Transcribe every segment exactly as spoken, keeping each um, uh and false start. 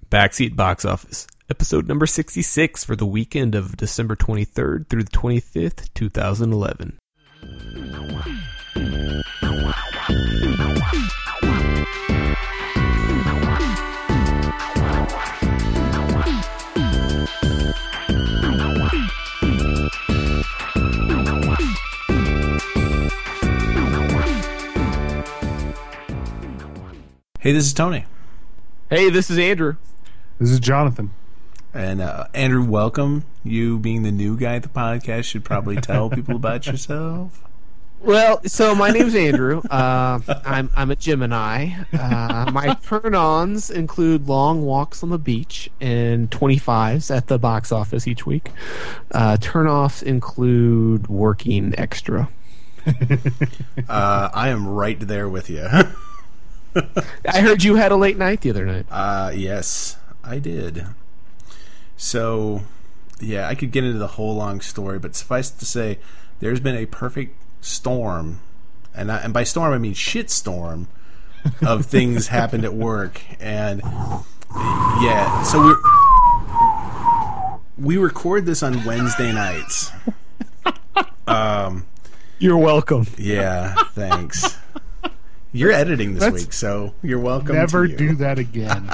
Backseat Box Office, episode number sixty-six for the weekend of December twenty-third through the twenty-fifth, twenty eleven. Hey, this is Tony. Hey, this is Andrew. This is Jonathan. And uh, Andrew, welcome. You being the new guy at the podcast should probably tell people about yourself. Well, so my name's Andrew. Uh, I'm I'm a Gemini. Uh, my turn-ons include long walks on the beach and twenty-fives at the box office each week. Uh, turn-offs include working extra. uh, I am right there with you. I heard you had a late night the other night. Uh, yes, I did. So, yeah, I could get into the whole long story, but suffice to say, there's been a perfect storm, and I, and by storm I mean shit storm, of things happened at work, and yeah, so we we record this on Wednesday nights. Um, You're welcome. Yeah, thanks. You're editing this Let's week, so you're welcome. Never to you. do that again.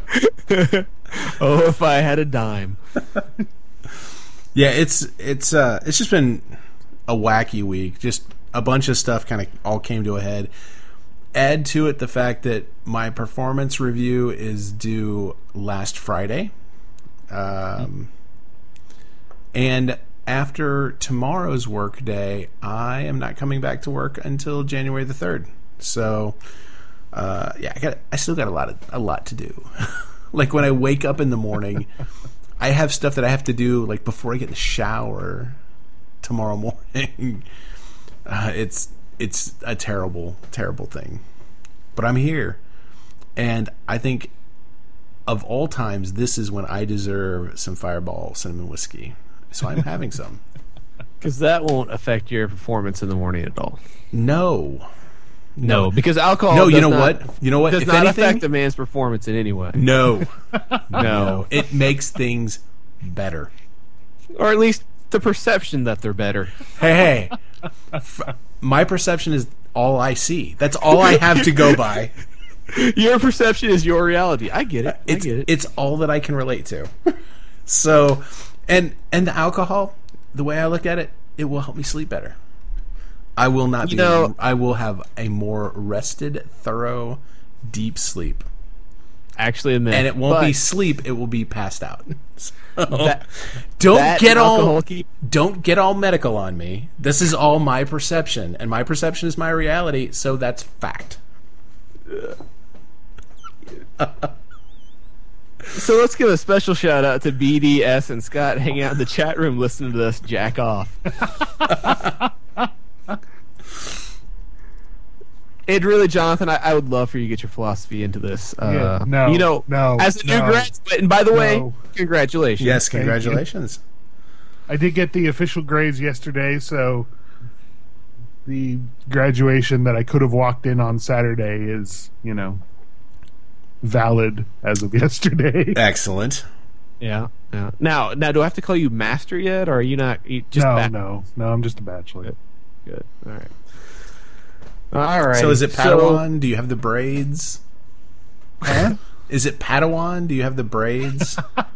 Oh, if I had a dime. Yeah, it's it's uh it's just been a wacky week. Just a bunch of stuff kind of all came to a head. Add to it the fact that my performance review is due last Friday, um, and after tomorrow's work day, I am not coming back to work until January the third. So, uh, yeah, I got I still got a lot of a lot to do. Like when I wake up in the morning, I have stuff that I have to do like before I get in the shower tomorrow morning. Uh, it's it's a terrible, terrible thing. But I'm here. And I think of all times, this is when I deserve some Fireball cinnamon whiskey. So I'm having some. Because that won't affect your performance in the morning at all. No. No, because alcohol No, you does know not, what? You know what? does If not anything, affect a man's performance in any way. No. No. No. It makes things better. Or at least the perception that they're better. Hey, hey. F- my perception is all I see. That's all I have to go by. Your perception is your reality. I get it. I It's, get it. it's all that I can relate to. So, and and the alcohol, the way I look at it, it will help me sleep better. I will not You be. know- I will have a more rested, thorough, deep sleep, Actually, a myth. and it won't But be sleep. It will be passed out. So, that- don't that get all alcohol keep- don't get all medical on me. This is all my perception, and my perception is my reality. So that's fact. So let's give a special shout out to B D S and Scott hanging out in the chat room listening to us jack off. It really, Jonathan, I, I would love for you to get your philosophy into this. Uh, Yeah, no, you know, no, as a new no, graduate, and by the way, no. congratulations. Yes, Thank you. congratulations. I did get the official grades yesterday, so the graduation that I could have walked in on Saturday is, you know, valid as of yesterday. Excellent. Yeah, yeah. Now, now, do I have to call you master yet, or are you not you just no, ba- no, no, I'm just a bachelor. Good. All right. All right. So is it Padawan? Do you have the braids? Huh? Is it Padawan? Do you have the braids?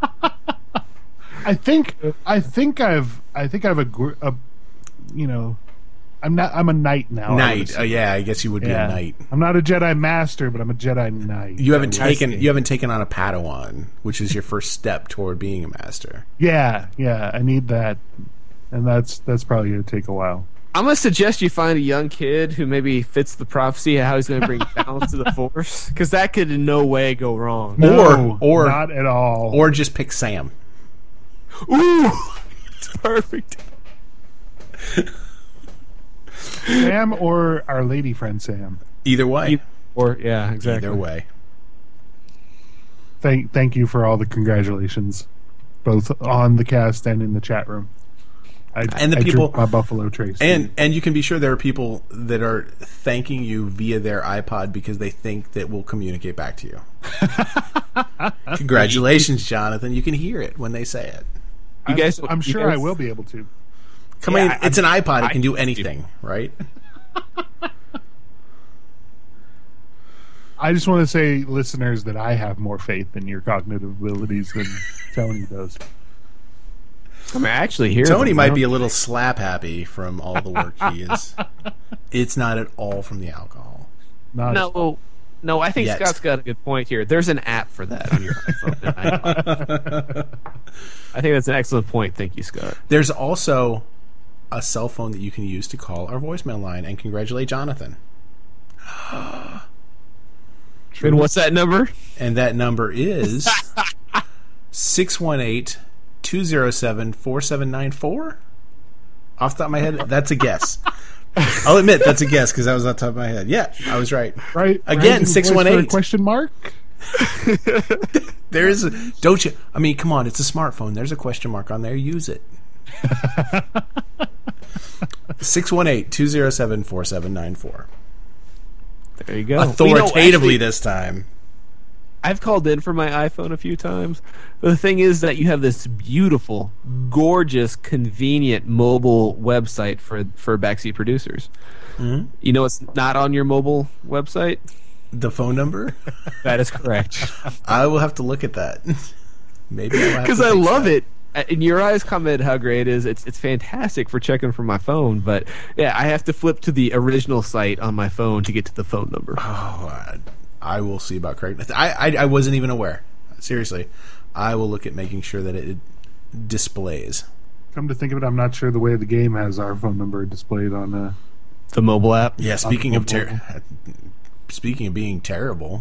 I think I think I've I think I've a, gr- a you know I'm not I'm a knight now. I would Knight. say. Oh yeah, I guess you would be Yeah. a knight. I'm not a Jedi master, but I'm a Jedi knight. You haven't I would taken say. you haven't taken on a Padawan, which is your first step toward being a master. Yeah, yeah, I need that, and that's that's probably gonna take a while. I'm going to suggest you find a young kid who maybe fits the prophecy of how he's going to bring balance to the Force, because that could in no way go wrong. No, Or- or- not at all. Or just pick Sam. Ooh, it's perfect. Sam or our lady friend Sam. Either way. Or yeah, exactly. Either way. Thank thank you for all the congratulations, both on the cast and in the chat room. I, And the I people- drink my Buffalo Trace. And and you can be sure there are people that are thanking you via their iPod because they think that we'll communicate back to you. Congratulations, Jonathan. You can hear it when they say it. You guys, I'm, I'm you sure guys, I will be able to. Come Yeah, on, I- it's an iPod. It I- can do anything, right? I just want to say, listeners, that I have more faith in your cognitive abilities than Tony does. I'm actually here. Tony might be a little slap happy from all the work he is. It's not at all from the alcohol. Not No, no. I think Yet. Scott's got a good point here. There's an app for that on your iPhone. and iPod. I think that's an excellent point. Thank you, Scott. There's also a cell phone that you can use to call our voicemail line and congratulate Jonathan. And what's that number? And that number is six one eight, two zero seven, four seven nine four. Off the top of my head, that's a guess. I'll admit that's a guess because that was off the top of my head. Yeah, I was right. right. Again, Rising six voice one for a eight. question mark. There is a, don't you? I mean, come on, it's a smartphone. There's a question mark on there. Use it. six one eight, two zero seven, four seven nine four. There you go. Authoritatively You know, actually, this time. I've called in for my iPhone a few times. But the thing is that you have this beautiful, gorgeous, convenient mobile website for for backseat producers. Mm-hmm. You know what's not on your mobile website? The phone number? That is correct. I will have to look at that. Maybe Because I love it. And your eyes comment how great it is. It's it's fantastic for checking from my phone. But yeah, I have to flip to the original site on my phone to get to the phone number. Oh, I, I will see about correctness. I, I I wasn't even aware. Seriously, I will look at making sure that it displays. Come to think of it, I'm not sure the way the game has our phone number displayed on. Uh, The mobile app. Yeah. Speaking of mobile. ter- speaking of being terrible,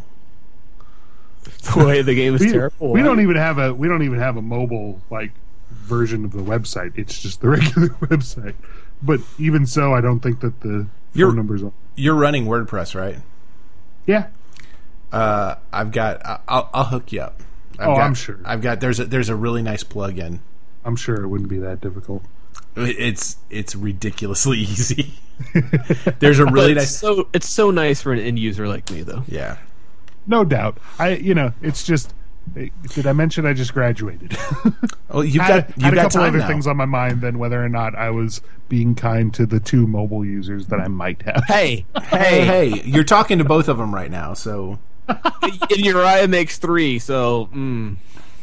The way the game is we, terrible. we don't even have a we don't even have a mobile like version of the website. It's just the regular website. But even so, I don't think that the You're- phone numbers on. you're running WordPress, right? Yeah. Uh, I've got. I- I'll, I'll hook you up. I've Oh, got, I'm sure. I've got. There's a there's a really nice plugin. I'm sure it wouldn't be that difficult. It's it's ridiculously easy. There's a But really it's nice. so it's so nice for an end user like me, though. Yeah. No doubt. I you know, it's just did I mention I just graduated? Oh, you've had, got you've had a got couple time other now. things on my mind than whether or not I was being kind to the two mobile users that I might have. Hey, Hey, hey, you're talking to both of them right now, so and Uriah makes three, so mm.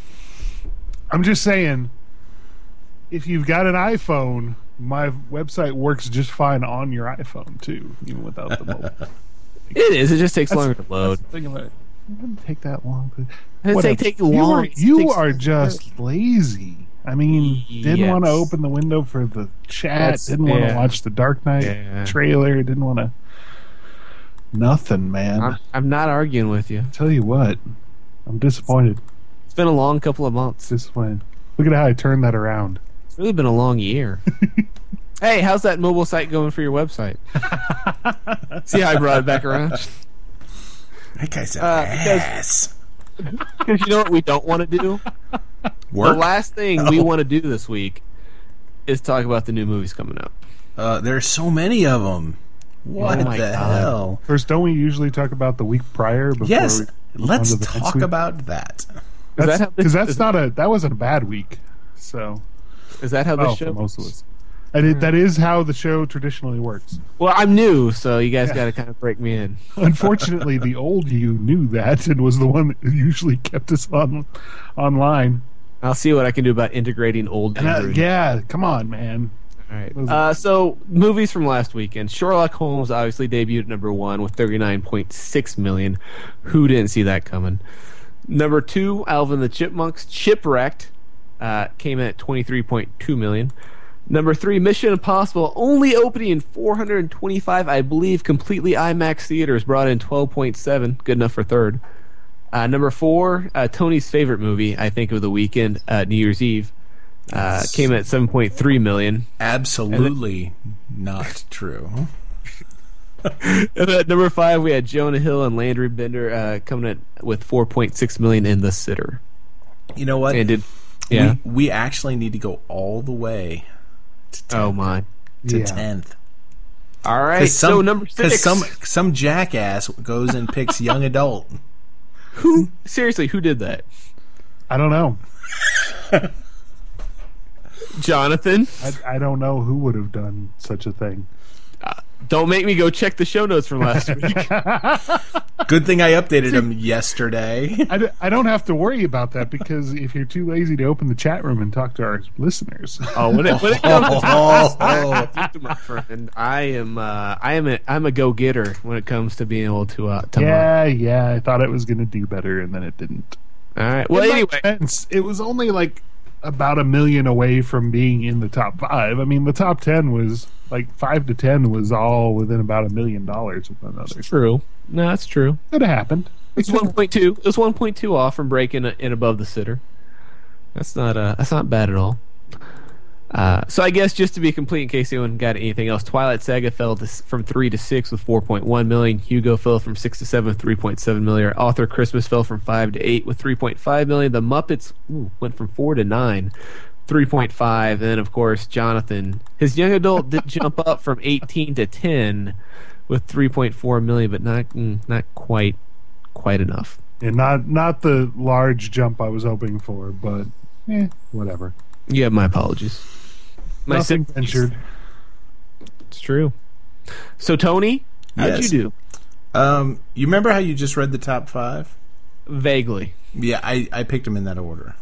I'm just saying, if you've got an iPhone, my website works just fine on your iPhone too, even without the mobile. It is. It just takes longer to That's load. the thing about it. It doesn't take that long. But It whatever. take, take You long. are, It you takes- are just lazy. I mean, didn't Yes. want to open the window for the chat. That's- didn't want to yeah. watch the Dark Knight Yeah. trailer. Didn't want to. Nothing, man. I'm, I'm not arguing with you. Tell you what, I'm disappointed. It's been a long couple of months. Disappointed. Look at how I turned that around. It's really been a long year. Hey, how's that mobile site going for your website? See how I brought it back around? that guy's an Uh, because- ass. Because you know what we don't want to do? Work. The last thing we Oh. want to do this week is talk about the new movies coming out. Uh, there are so many of them. What Oh my the God. hell? First, don't we usually talk about the week prior? Before Yes, we let's on to the next talk week? about that. Is that how Because this- that's is- not a that wasn't a bad week. So, Is that how the oh, show? for most of us, and it, that is how the show traditionally works. Well, I'm new, so you guys got to kind of break me in. Unfortunately, the old you knew that and was the one that usually kept us on online. I'll see what I can do about integrating old. And, uh, Andrew. yeah, come on, man. All right. Uh, so movies from last weekend. Sherlock Holmes obviously debuted at number one with thirty-nine point six million. Who didn't see that coming? Number two, Alvin the Chipmunks Chipwrecked, uh, came in at twenty-three point two million. Number three, Mission Impossible, only opening in four hundred twenty-five, I believe, completely IMAX theaters, brought in twelve point seven, good enough for third. Uh, number four, uh, Tony's favorite movie, I think, of the weekend, uh, New Year's Eve, uh, came in at seven point three million. Absolutely not true. And at number five, we had Jonah Hill and Landry Bender uh, coming in with four point six million in The Sitter. You know what? And did, yeah. We, we actually need to go all the way to tenth. Oh my! To Yeah. tenth. All right. Some, so number six. Because some some jackass goes and picks young adult. Who seriously? Who did that? I don't know. Jonathan, I, I don't know who would have done such a thing. uh, don't make me go check the show notes from last week. Good thing I updated them yesterday. I, d- I don't have to worry about that because if you're too lazy to open the chat room and talk to our listeners, Oh, when it, when it comes to Oh, this, my friend, I am uh, I am a I'm a go getter when it comes to being able to uh, to mine. yeah, yeah, I thought it was going to do better and then it didn't. All right. Well, In my anyway, defense, it was only like about a million away from being in the top five. I mean, the top ten was like five to ten was all within about a million dollars of one another. true. No, that's true. Could have happened. It's one point two. It was one point two off from breaking in above the sitter. That's not uh that's not bad at all. Uh, so I guess just to be complete, in case anyone got anything else, Twilight Saga fell to, from three to six with four point one million. Hugo fell from six to seven with three point seven million. Author Christmas fell from five to eight with three point five million. The Muppets ooh, went from four to nine, three point five. And then of course Jonathan, his young adult did jump up from eighteen to ten with three point four million, but not mm, not quite quite enough. And not not the large jump I was hoping for, but eh, whatever. Yeah, my apologies. My Nothing sympathies. ventured. It's true. So Tony, how'd Yes. you do? Um, you remember how you just read the top five? Vaguely. Yeah, I, I picked them in that order.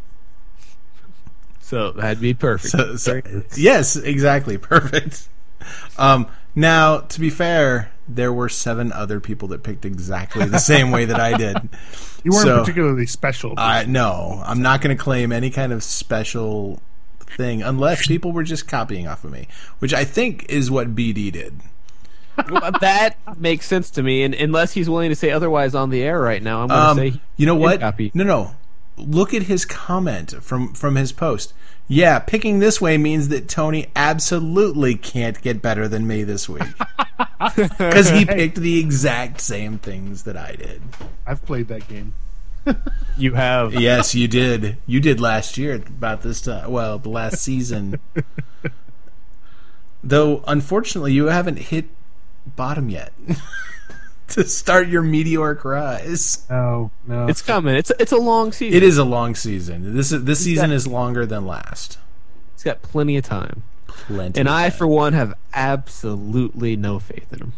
So that'd be perfect. So, so, Very good. yes, exactly, perfect. Um, now, to be fair, there were seven other people that picked exactly the same way that I did. You weren't So, particularly special. I no, I'm not going to claim any kind of special thing unless people were just copying off of me, which I think is what B D did. Well, that makes sense to me, and unless he's willing to say otherwise on the air right now, I'm going to Um, say he you know did what? copy. No, no. Look at his comment from from his post. Yeah, picking this way means that Tony absolutely can't get better than me this week because he picked the exact same things that I did. I've played that game. You have. Yes, you did. You did last year about this time. Well, the last season. Though, unfortunately, you haven't hit bottom yet to start your meteoric rise. No, no. It's coming. It's it's a long season. It is a long season. This is this season is longer than last. It's got plenty of time. Plenty. And of I, time. for one, have absolutely no faith in him.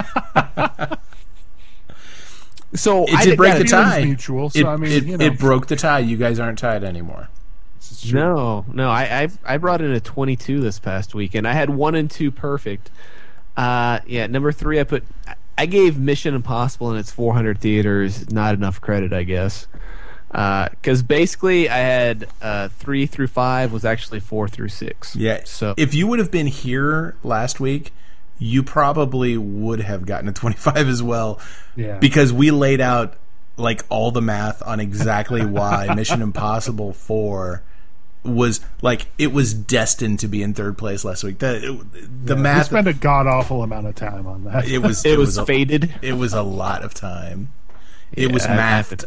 So It I did did break gotta the do- feelings tie. mutual, so it, I mean, it, you know. it broke the tie. You guys aren't tied anymore. This is true. No, no. I, I I brought in a twenty-two this past week, and I had one and two perfect. Uh, yeah, number three, I put. I gave Mission Impossible in its four hundred theaters not enough credit, I guess, because basically I had uh, three through five was actually four through six. Yeah. So if you would have been here last week, you probably would have gotten a twenty-five as well. Yeah. Because we laid out like all the math on exactly why Mission Impossible four was like it was destined to be in third place last week. The it, the We math spent a god awful amount of time on that. it was it, was, a, faded. It was a lot of time. It Yeah, was it mathed. happened.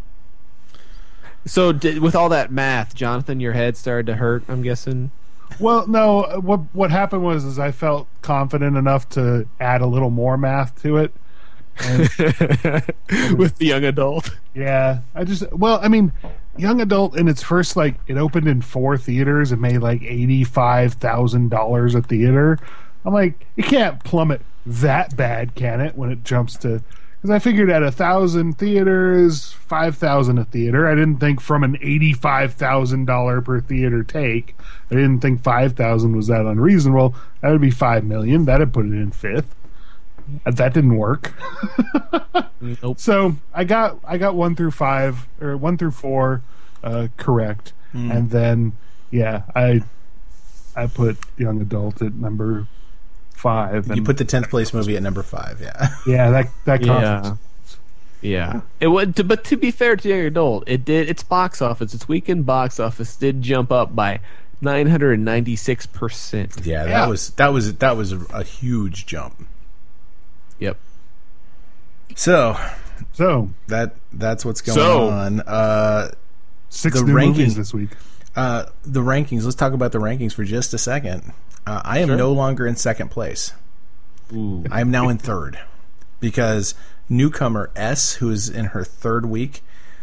So did, with all that math, Jonathan, your head started to hurt. I'm guessing. Well, no. What what happened was is I felt confident enough to add a little more math to it. And, with the young adult. yeah, I just well, I mean, young adult in its first like it opened in four theaters and made like eighty five thousand dollars a theater. I'm like, it can't plummet that bad, can it? When it jumps to because I figured at a thousand theaters, five thousand a theater. I didn't think from an eighty five thousand dollar per theater take. I didn't think five thousand was that unreasonable. That would be five million. That'd put it in fifth. That didn't work. Nope. So I got I got one through five or one through four uh, correct, and then yeah, I I put young adult at number five. And You put the tenth place movie at number five. Yeah. yeah, that that Yeah. conference. Yeah, it would. To, but to be fair to young adult, it did. Its box office, its weekend box office, did jump up by nine hundred ninety six percent. Yeah. That Yeah. was that was that was a, a huge jump. Yep. So So that that's what's going So- on. Uh, six The new ranking- movies this week. uh, the rankings. Let's talk about the rankings for just a second. Uh, I am Sure. no longer in second place. Ooh. I am now in third because newcomer S, who is in her third week,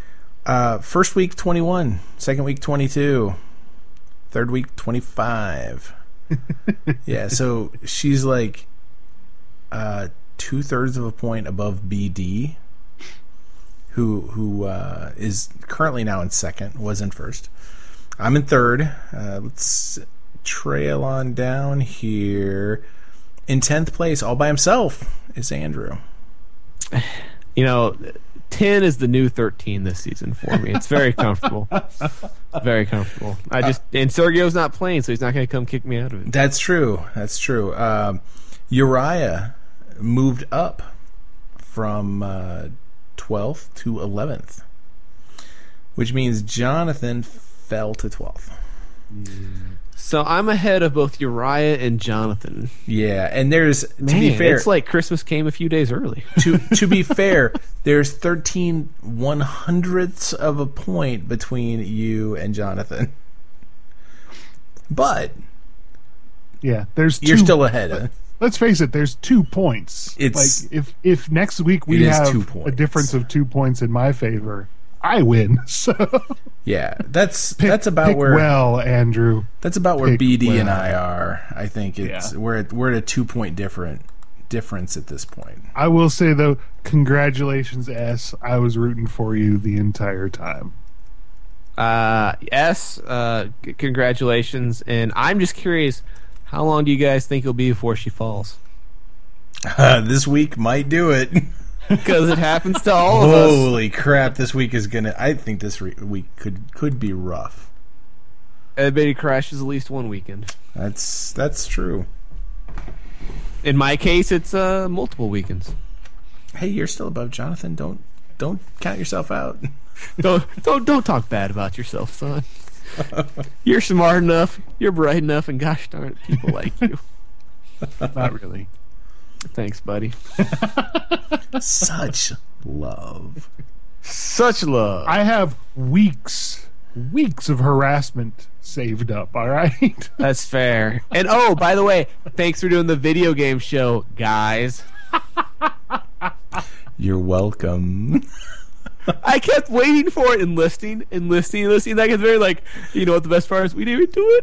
Uh, first week twenty-one, second week twenty-two, third week twenty-five. Yeah, so she's like uh, two thirds of a point above B D, who who uh, is currently now in second, was in first. I'm in third. Uh, let's trail on down here. In tenth place, all by himself, is Andrew. You know, ten is the new thirteen this season for me. It's very comfortable. Very comfortable. I just and Sergio's not playing, so he's not going to come kick me out of it. That's true. That's true. Um, Uriah moved up from uh, twelfth to eleventh, which means Jonathan fell to twelfth. So I'm ahead of both Uriah and Jonathan. Yeah, and there's to Man, be fair, it's like Christmas came a few days early. to to be fair, there's thirteen one hundredths of a point between you and Jonathan. But Yeah, there's. you're two, still ahead. Huh? Let's face it. There's two points. It's- like if if next week we It is have two a points. difference of two points in my favor, I win. So Yeah, that's pick, that's about pick where well, Andrew. that's about where pick B D and well. I are. I think it's Yeah. we're at, we're at a two point different difference at this point. I will say though, congratulations, S. I was rooting for you the entire time. Uh, yes, uh, c- congratulations. And I'm just curious, how long do you guys think it'll be before she falls? Uh, this week might do it. Because it happens to all of us. Holy crap! This week is gonna. I think this re- week could could be rough. Everybody crashes at least one weekend. That's that's true. In my case, it's uh, multiple weekends. Hey, you're still above Jonathan. Don't don't count yourself out. Don't don't don't talk bad about yourself, son. You're smart enough, you're bright enough, and gosh darn it, people like you. Not really. Thanks, buddy. Such love. Such love. I have weeks, weeks of harassment saved up. All right. That's fair. And oh, by the way, thanks for doing the video game show, guys. You're welcome. I kept waiting for it and listening and listening and listening. Like it's very like, you know what the best part is? We didn't even do it.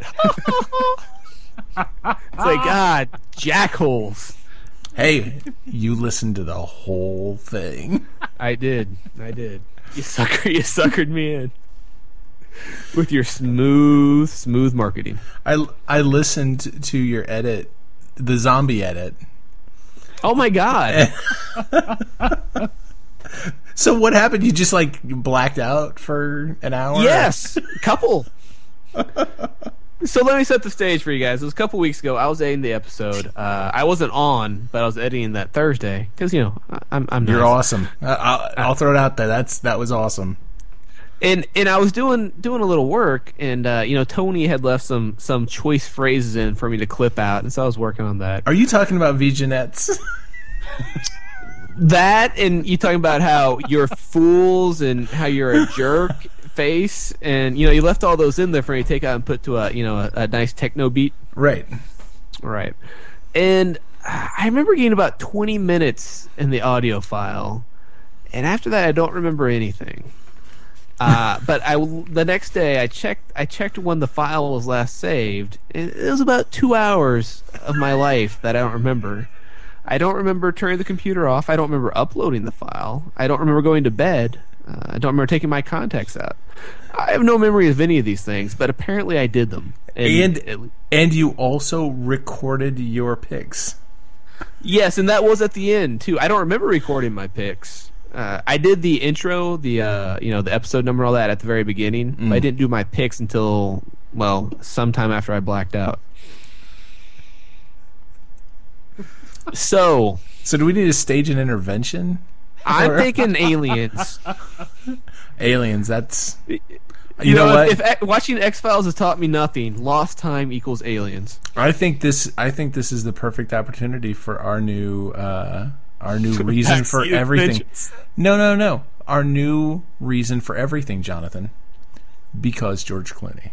It's like, God, jackholes. Hey, you listened to the whole thing. I did. I did. You sucker. You suckered me in with your smooth, smooth marketing. I I listened to your edit, the zombie edit. Oh my God. So what happened? You just like blacked out for an hour? Yes, couple. So let me set the stage for you guys. It was a couple weeks ago. I was editing the episode. Uh, I wasn't on, but I was editing that Thursday because you know I- I'm I'm You're nice. awesome. I, I'll, I'll throw it out there. That's that was awesome. And and I was doing doing a little work, and uh, you know Tony had left some some choice phrases in for me to clip out, and so I was working on that. Are you talking about Viginettes? That and you talking about how you're fools and how you're a jerk face, and you know you left all those in there for me to take out and put to a you know a, a nice techno beat. Right. Right. And I remember getting about twenty minutes in the audio file, and after that I don't remember anything. Uh, but I the next day I checked I checked when the file was last saved, and it was about two hours of my life that I don't remember. I don't remember turning the computer off. I don't remember uploading the file. I don't remember going to bed. Uh, I don't remember taking my contacts out. I have no memory of any of these things, but apparently I did them. And it- and you also recorded your picks. Yes, and that was at the end too. I don't remember recording my picks. Uh, I did the intro, the uh, you know, the episode number, all that at the very beginning. But I didn't do my picks until well, sometime after I blacked out. So So do we need to stage an intervention? I'm Or- thinking aliens. Aliens. That's you, You, know, know, what? if, if watching X Files has taught me nothing, lost time equals aliens. I think this. I think this is the perfect opportunity for our new, uh, our new reason for Vaccine everything. inventions. No, no, no. Our new reason for everything, Jonathan. Because George Clooney.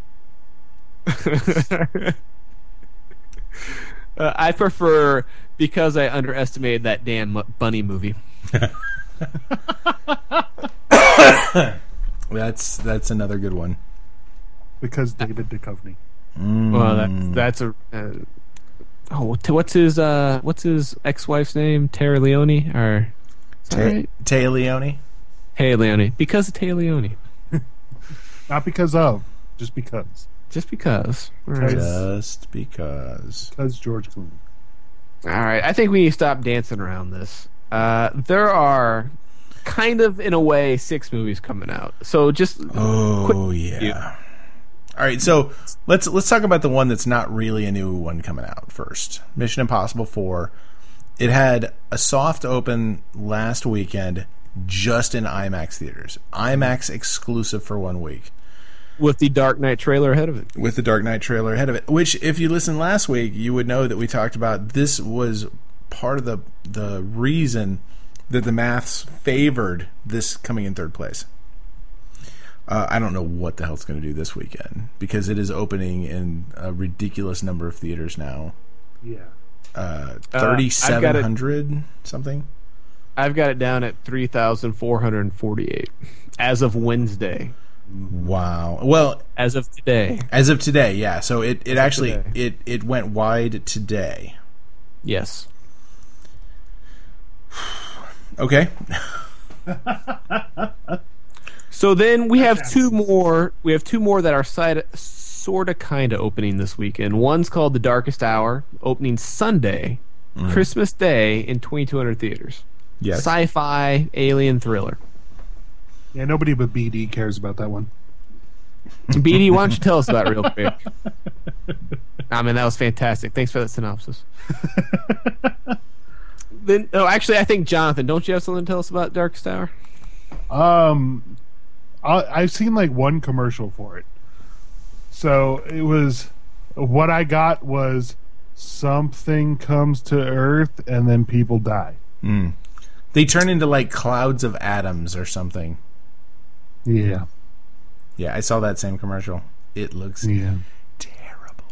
Uh, I prefer because I underestimated that Dan M- Bunny movie. That's that's another good one. Because David Duchovny. Mm. Well, that's that's a. Uh, oh, what's his uh, what's his ex-wife's name? Tara Leone or Ta- right? Taya Leone. Hey Leone, because of Taya Leone. Not because of, just because. Just because. Right. Just because. Because George Clooney. All right, I think we need to stop dancing around this. Uh, there are kind of, in a way, six movies coming out. So just oh quick yeah. Review. All right, so let's let's talk about the one that's not really a new one coming out first. Mission Impossible four. It had a soft open last weekend, just in IMAX theaters. IMAX exclusive for one week. With the Dark Knight trailer ahead of it. With the Dark Knight trailer ahead of it. Which, if you listened last week, you would know that we talked about this was part of the the reason that the maths favored this coming in third place. Uh, I don't know what the hell it's going to do this weekend, because it is opening in a ridiculous number of theaters now. Yeah. Uh, thirty-seven hundred uh, something? I've got it down at three thousand four hundred forty-eight as of Wednesday. Wow. Well, as of today. As of today, yeah. So it, it actually it, it went wide today. Yes. Okay. So then we have two more. We have two more that are side, sort of, kind of opening this weekend. One's called The Darkest Hour, opening Sunday, mm. Christmas Day, in twenty-two hundred theaters. Yes. Sci-fi alien thriller. Yeah, nobody but B D cares about that one. B D, why don't you tell us about it real quick? I mean, that was fantastic. Thanks for that synopsis. Then, oh, actually, I think Jonathan, don't you have something to tell us about Darkest Hour? Um, I, I've seen like one commercial for it. So it was what I got was something comes to Earth and then people die. Mm. They turn into like clouds of atoms or something. Yeah. Yeah, I saw that same commercial. It looks yeah. terrible.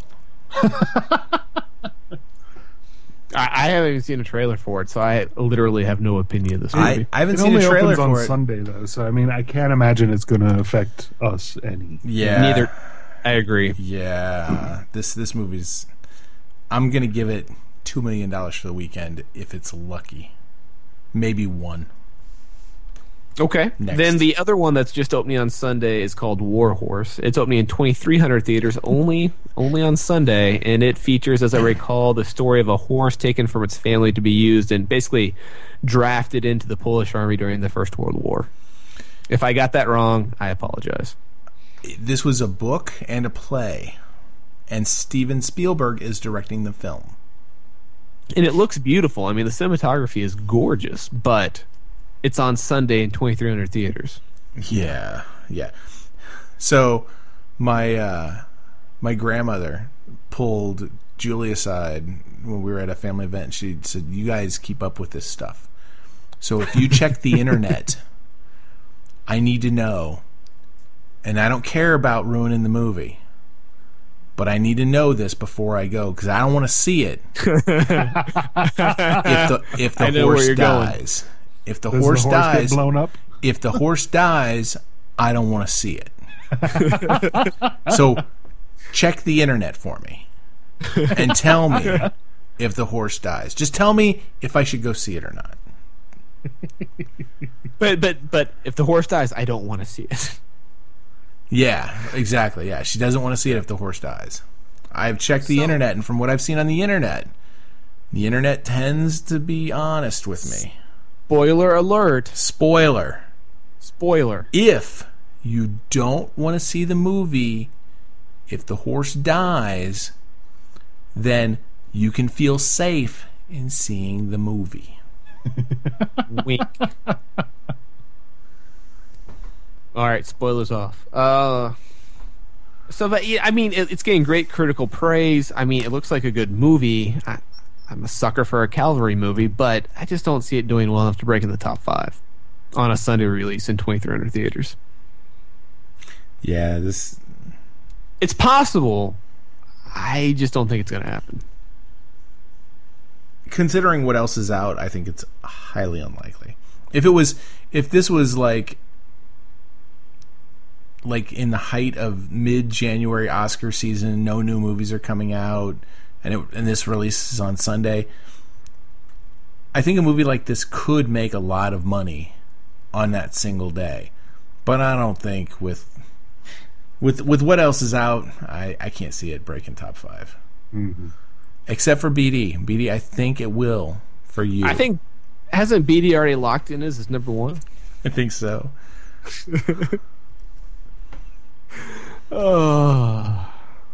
I, I haven't even seen a trailer for it, so I literally have no opinion of this movie. I, I haven't it seen only a trailer opens for on it. Sunday, though, so I mean, I can't imagine it's going to affect us any. Yeah. Neither. I agree. Yeah. This this movie's... I'm going to give it two million dollars for the weekend if it's lucky. Maybe one. Okay. Next. Then the other one that's just opening on Sunday is called War Horse. It's opening in twenty-three hundred theaters only only on Sunday, and it features, as I recall, the story of a horse taken from its family to be used and basically drafted into the Polish army during the First World War. If I got that wrong, I apologize. This was a book and a play, and Steven Spielberg is directing the film. And it looks beautiful. I mean, the cinematography is gorgeous, but it's on Sunday in twenty-three hundred theaters. Yeah, yeah. So my uh, my grandmother pulled Julie aside when we were at a family event. She said, "You guys keep up with this stuff. So if you check the internet, I need to know. And I don't care about ruining the movie, but I need to know this before I go because I don't want to see it. if the if the horse dies." Going. If the Does horse, the horse dies, get blown up? If the horse dies, I don't want to see it. So check the internet for me and tell me if the horse dies. Just tell me if I should go see it or not. But but but if the horse dies, I don't want to see it. Yeah, exactly. Yeah, she doesn't want to see it if the horse dies. I've checked the so, internet, and from what I've seen on the internet, the internet tends to be honest with me. Spoiler alert. Spoiler. Spoiler. If you don't want to see the movie, if the horse dies, then you can feel safe in seeing the movie. Wink. All right, spoilers off. Uh, so, but, I mean, it, it's getting great critical praise. I mean, it looks like a good movie. I, I'm a sucker for a cavalry movie, but I just don't see it doing well enough to break in the top five on a Sunday release in twenty-three hundred theaters. Yeah, this... It's possible. I just don't think it's going to happen. Considering what else is out, I think it's highly unlikely. If it was... If this was like... like in the height of mid-January Oscar season, no new movies are coming out, and it, and this releases on Sunday. I think a movie like this could make a lot of money on that single day, but I don't think with with with what else is out, I, I can't see it breaking top five. Mm-hmm. Except for B D. B D, I think it will for you. I think, hasn't B D already locked in as his number one? I think so. Oh.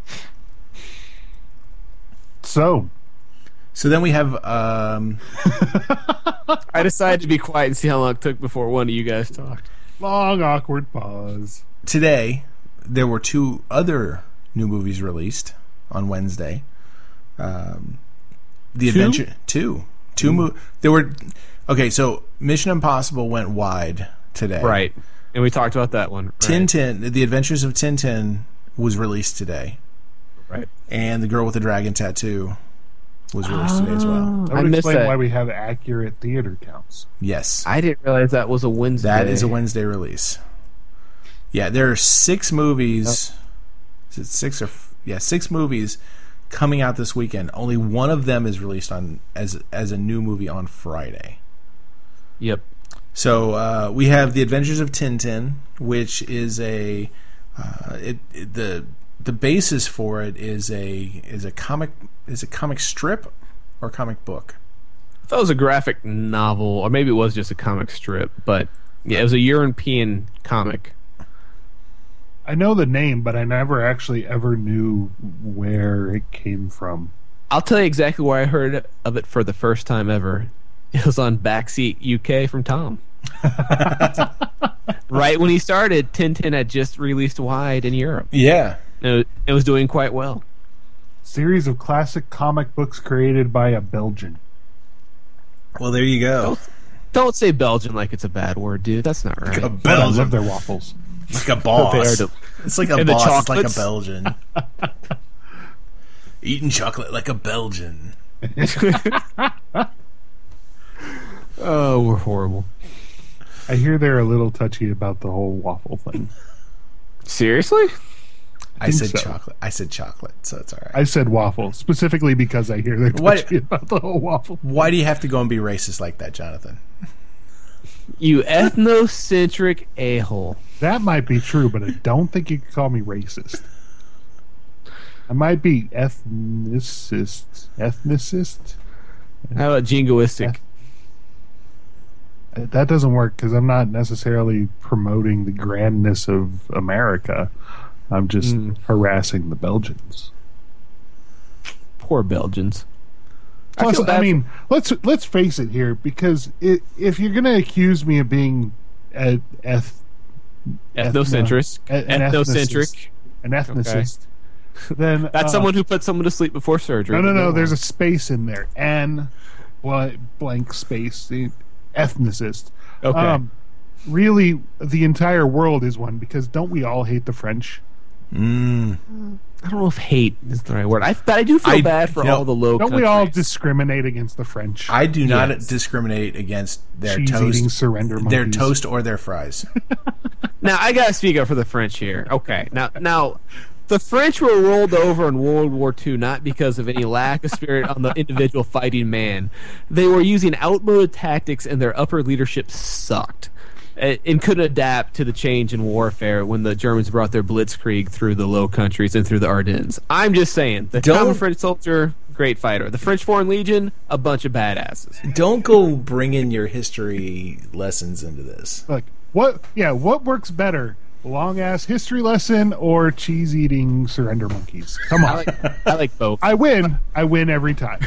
So, so then we have. Um, I decided to be quiet and see how long it took before one of you guys talked. long awkward pause. Today, there were two other new movies released on Wednesday. Um, the Two? Adventure two, two. Mo- there were okay. So Mission Impossible went wide today, Right. And we talked about that one. Right. Tintin, The Adventures of Tintin, was released today, Right. and The Girl with the Dragon Tattoo was released today as well. That I would missed explain that. why we have accurate theater counts. Yes, I didn't realize that was a Wednesday. that is a Wednesday release. Yeah, there are six movies. Is it six or f- yeah, six movies coming out this weekend. Only one of them is released on as as a new movie on Friday. Yep. So uh, we have The Adventures of Tintin, which is a uh, it, it, the the basis for it is a is a comic is a comic strip or comic book. I thought it was a graphic novel, or maybe it was just a comic strip, but yeah, it was a European comic. I know the name, but I never actually ever knew where it came from. I'll tell you exactly where I heard of it for the first time ever. It was on Backseat U K from Tom. Right when he started, Tintin had just released wide in Europe. Yeah, It it was doing quite well. Series of classic comic books created by a Belgian. well there you go. Don't say Belgian like it's a bad word, dude. That's not right. A But I love Belgian, their waffles. like a boss. They are del- It's like a And the boss. It's like a chocolates? Belgian. Eating chocolate like a Belgian. Oh, we're horrible. I hear they're a little touchy about the whole waffle thing. Seriously? I think said so. chocolate. I said chocolate, so it's all right. I said waffle specifically because I hear they're What- touchy about the whole waffle. Why do you have to go and be racist like that, Jonathan? You ethnocentric a-hole. That might be true, but I don't think you could call me racist. I might be ethnicist. Ethnicist? How about jingoistic? Uh, That doesn't work because I'm not necessarily promoting the grandness of America. I'm just Mm. harassing the Belgians. Poor Belgians. I Plus, feel I, bad mean, let's let's face it here, because it, if you're going to accuse me of being a, eth, Ethnocentric. ethno- an Ethnocentric. an ethnicist, then That's uh, someone who put someone to sleep before surgery. No, no, no. Go There's on. a space in there. N bl- blank space. The ethnicist. Okay. Um, really, the entire world is one, because don't we all hate the French? Mm. I don't know if hate is the right word. I, but I do feel I- bad for you know, all the low Don't countries. we all discriminate against the French? I do not Yes. discriminate against their Cheese-eating toast, surrender their monkeys. toast or their fries. Now, I gotta speak up for the French here. Okay. Now, now, the French were rolled over in World War Two not because of any lack of spirit on the individual fighting man. They were using outmoded tactics, and their upper leadership sucked uh, and couldn't adapt to the change in warfare when the Germans brought their blitzkrieg through the Low Countries and through the Ardennes. I'm just saying, the Don't- common French soldier, great fighter. The French Foreign Legion, a bunch of badasses. Don't go bring in your history lessons into this. Like, what? Yeah, what works better? Long ass history lesson or cheese eating surrender monkeys? Come I on. like, I like both, I win. I win every time.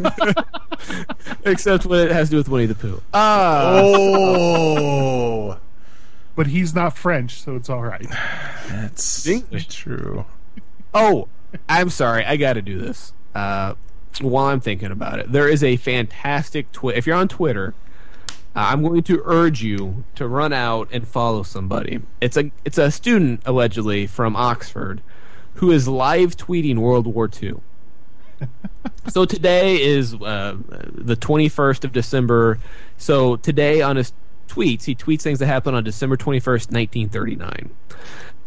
except when it has to do with Winnie the Pooh. Uh, Oh, But he's not French, so it's all right. that's English. true. Oh, I'm sorry. I got to do this. Uh, while I'm thinking about it, there is a fantastic Twitter. If you're on Twitter, uh, I'm going to urge you to run out and follow somebody. It's a it's a student allegedly from Oxford who is live tweeting World War Two. So today is uh, the twenty-first of December. So today on his tweets, he tweets things that happened on December twenty-first, nineteen thirty-nine.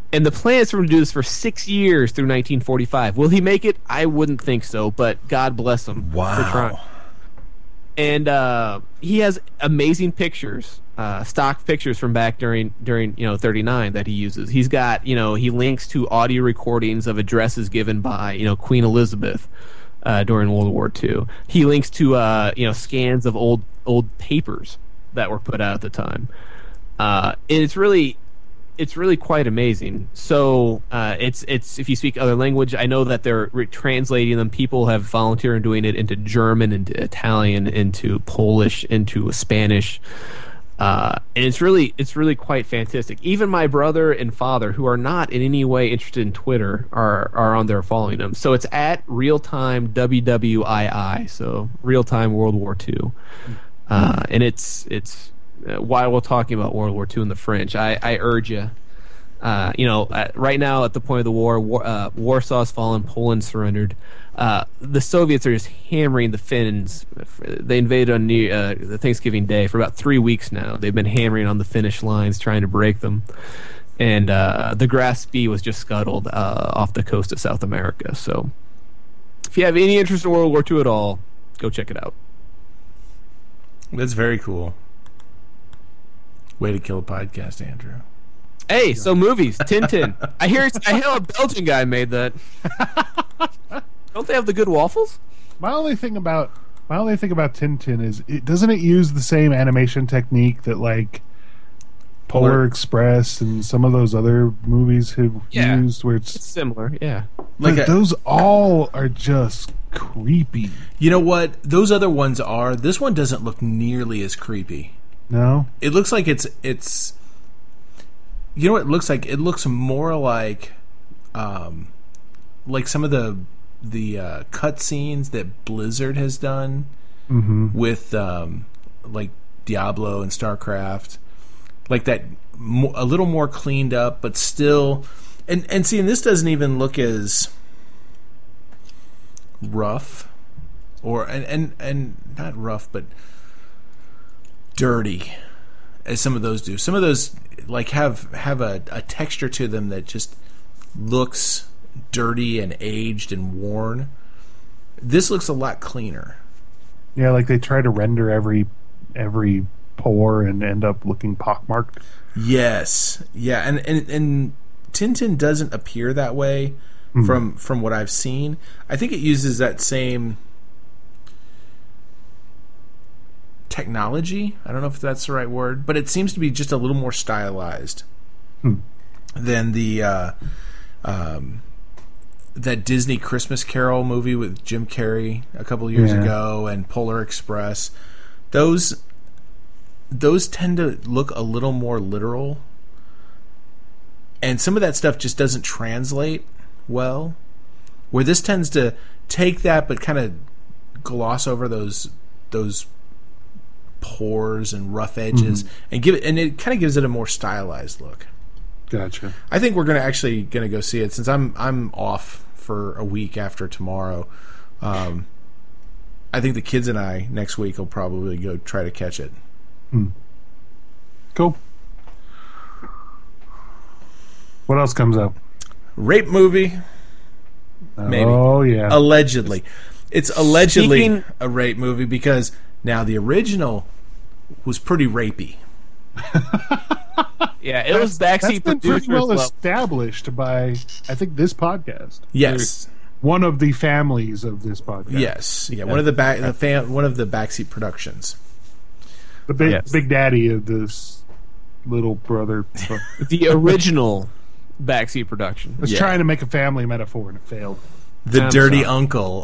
And the plan is for him to do this for six years through nineteen forty-five. Will he make it? I wouldn't think so, but God bless him Wow. for trying. And uh, he has amazing pictures, uh, stock pictures from back during during you know thirty-nine that he uses. He's got you know he links to audio recordings of addresses given by you know Queen Elizabeth uh, during World War Two. He links to uh, you know scans of old old papers that were put out at the time. Uh, and it's really it's really quite amazing. So uh, it's it's if you speak other language, I know that they're re- translating them. People have volunteered in doing it into German, into Italian, into Polish, into Spanish, uh, and it's really it's really quite fantastic. Even my brother and father, who are not in any way interested in Twitter, are are on there following them. So it's at real time W W I I, so real time World War Two, uh, and it's it's. Uh, while we're talking about World War Two and the French, I, I urge you, uh, you know, uh, right now at the point of the war, war uh, Warsaw's fallen, Poland surrendered. Uh, the Soviets are just hammering the Finns. They invaded on New, uh, the Thanksgiving Day for about three weeks now. They've been hammering on the Finnish lines, trying to break them. And uh, the Graf Spee was just scuttled uh, off the coast of South America. So if you have any interest in World War Two at all, go check it out. That's very cool. Way to kill a podcast, Andrew. Hey, so movies, Tintin. I hear it's, I hear a Belgian guy made that. Don't they have the good waffles? My only thing about my only thing about Tintin is it doesn't it use the same animation technique that like Polar, Polar Express and some of those other movies have yeah. used, where it's, it's similar. Yeah, like a, those all are just creepy. You know what? Those other ones are. This one doesn't look nearly as creepy. No, it looks like it's it's. You know what it looks like? It looks more like, um, like some of the the uh, cut scenes that Blizzard has done mm-hmm. with um, like Diablo and StarCraft, like that. Mo- a little more cleaned up, but still, and and see, and this doesn't even look as rough, or and and and not rough, but dirty as some of those do. Some of those like have have a, a texture to them that just looks dirty and aged and worn. This looks a lot cleaner. Yeah, like they try to render every every pore and end up looking pockmarked. Yes, yeah, and and, and Tintin doesn't appear that way mm-hmm. from from what I've seen. I think it uses that same technology. I don't know if that's the right word, but it seems to be just a little more stylized hmm. than the uh, um, that Disney Christmas Carol movie with Jim Carrey a couple of years yeah. ago, and Polar Express. Those those tend to look a little more literal, and some of that stuff just doesn't translate well. Where this tends to take that, but kind of gloss over those those. pores and rough edges mm-hmm. and give it, and it kind of gives it a more stylized look. Gotcha. I think we're gonna actually gonna go see it since I'm I'm off for a week after tomorrow. Um, I think the kids and I next week will probably go try to catch it. Mm. Cool. What else comes up? Rape movie. Maybe. Oh yeah. Allegedly, it's allegedly Speaking- a rape movie because. Now, the original was pretty rapey. Yeah, it was backseat That's been producers pretty well level. established by, I think, this podcast. Yes, one of the families of this podcast. Yes, yeah, one of the back, the fam, one of the backseat productions. The big, Yes. big daddy of this little brother The original backseat production. was Yeah. trying to make a family metaphor and it failed. The I'm dirty sorry. uncle.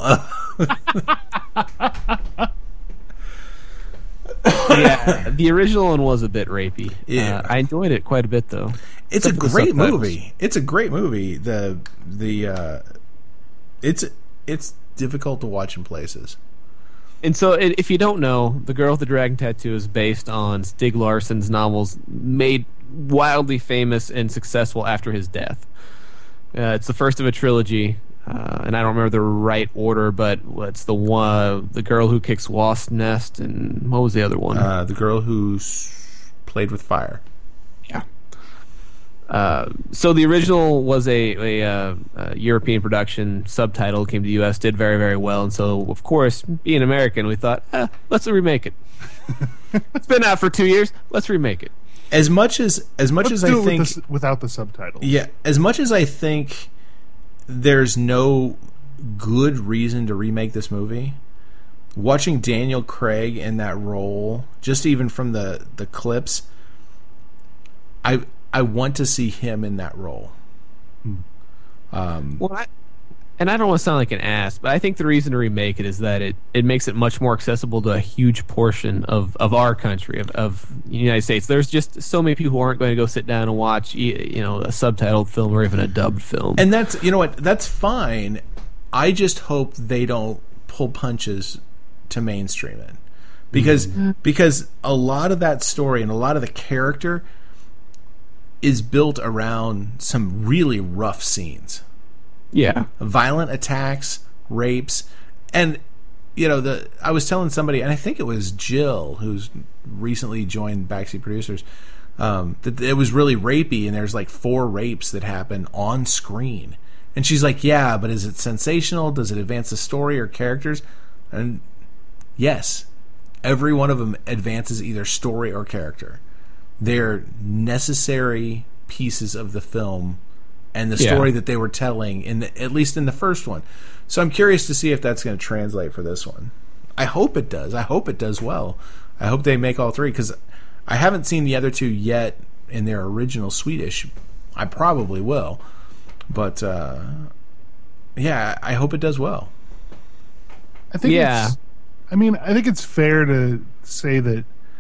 Yeah, the original one was a bit rapey. Yeah. Uh, I enjoyed it quite a bit, though. It's a Except for the great subtitles. movie. It's a great movie. The the uh, it's it's difficult to watch in places. And so, i- if you don't know, The Girl with the Dragon Tattoo is based on Stieg Larsson's novels made wildly famous and successful after his death. Uh, it's the first of a trilogy, uh, and I don't remember the right order, but it's the one, The Girl Who Kicks Wasp Nest, and what was the other one? Uh, the girl who s- played with fire. Yeah. Uh, so the original was a, a, uh, a European production, subtitle, came to the U S, did very, very well. And so, of course, being American, we thought, eh, let's remake it. It's been out for two years. Let's remake it. As much as as much Let's as do I it think, with the, without the subtitles. yeah, as much as I think there's no good reason to remake this movie, watching Daniel Craig in that role, just even from the the clips, I I want to see him in that role. Hmm. Um, Well, I, and I don't want to sound like an ass, but I think the reason to remake it is that it, it makes it much more accessible to a huge portion of, of our country, of, of the United States. There's just so many people who aren't going to go sit down and watch, you know, a subtitled film or even a dubbed film. And that's, you know what, that's fine. I just hope they don't pull punches to mainstream it. Because mm-hmm. because a lot of that story and a lot of the character is built around some really rough scenes. Yeah. Violent attacks, rapes, and you know, the I was telling somebody, and I think it was Jill, who's recently joined Backseat Producers, um, that it was really rapey, and there's like four rapes that happen on screen. And she's like, yeah, but is it sensational? Does it advance the story or characters? And yes, every one of them advances either story or character. They're necessary pieces of the film and the story yeah. that they were telling, in the, at least in the first one. So I'm curious to see if that's going to translate for this one. I hope it does. I hope it does well. I hope they make all three, because I haven't seen the other two yet in their original Swedish. I probably will. But, uh, yeah, I hope it does well. I think yeah. it's, I mean, I think it's fair to say that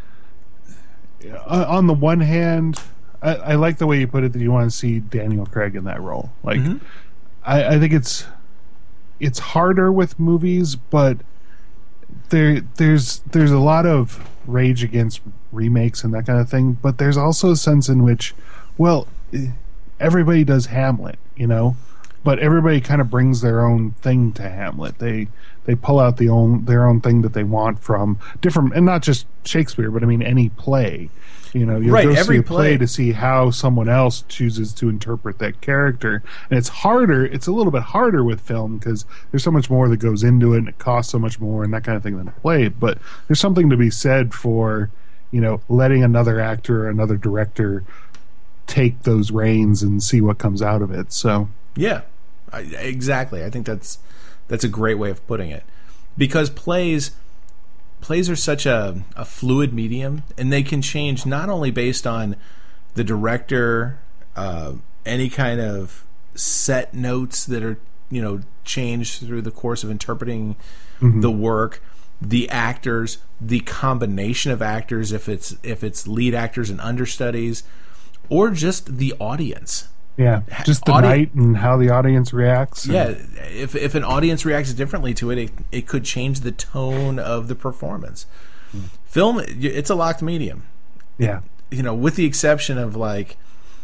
uh, on the one hand, I, I like the way you put it, that you want to see Daniel Craig in that role. Like, mm-hmm. I, I think it's it's harder with movies, but there there's there's a lot of rage against remakes and that kind of thing. But there's also a sense in which, well, everybody does Hamlet, you know, but everybody kind of brings their own thing to Hamlet. They they pull out the own their own thing that they want from different, and not just Shakespeare, but I mean any play. You know, you right, go every see a play. play to see how someone else chooses to interpret that character, and it's harder. It's a little bit harder with film because there's so much more that goes into it, and it costs so much more, and that kind of thing than a play. But there's something to be said for, you know, letting another actor or another director take those reins and see what comes out of it. So yeah, I, exactly. I think that's that's a great way of putting it, because plays. Plays are such a, a fluid medium, and they can change not only based on the director, uh, any kind of set notes that are, you know, changed through the course of interpreting mm-hmm. the work, the actors, the combination of actors, if it's if it's lead actors and understudies, or just the audience. Yeah, just the Audi- night and how the audience reacts. Yeah, if if an audience reacts differently to it, it, it could change the tone of the performance. Mm. Film, it's a locked medium. Yeah. You know, with the exception of like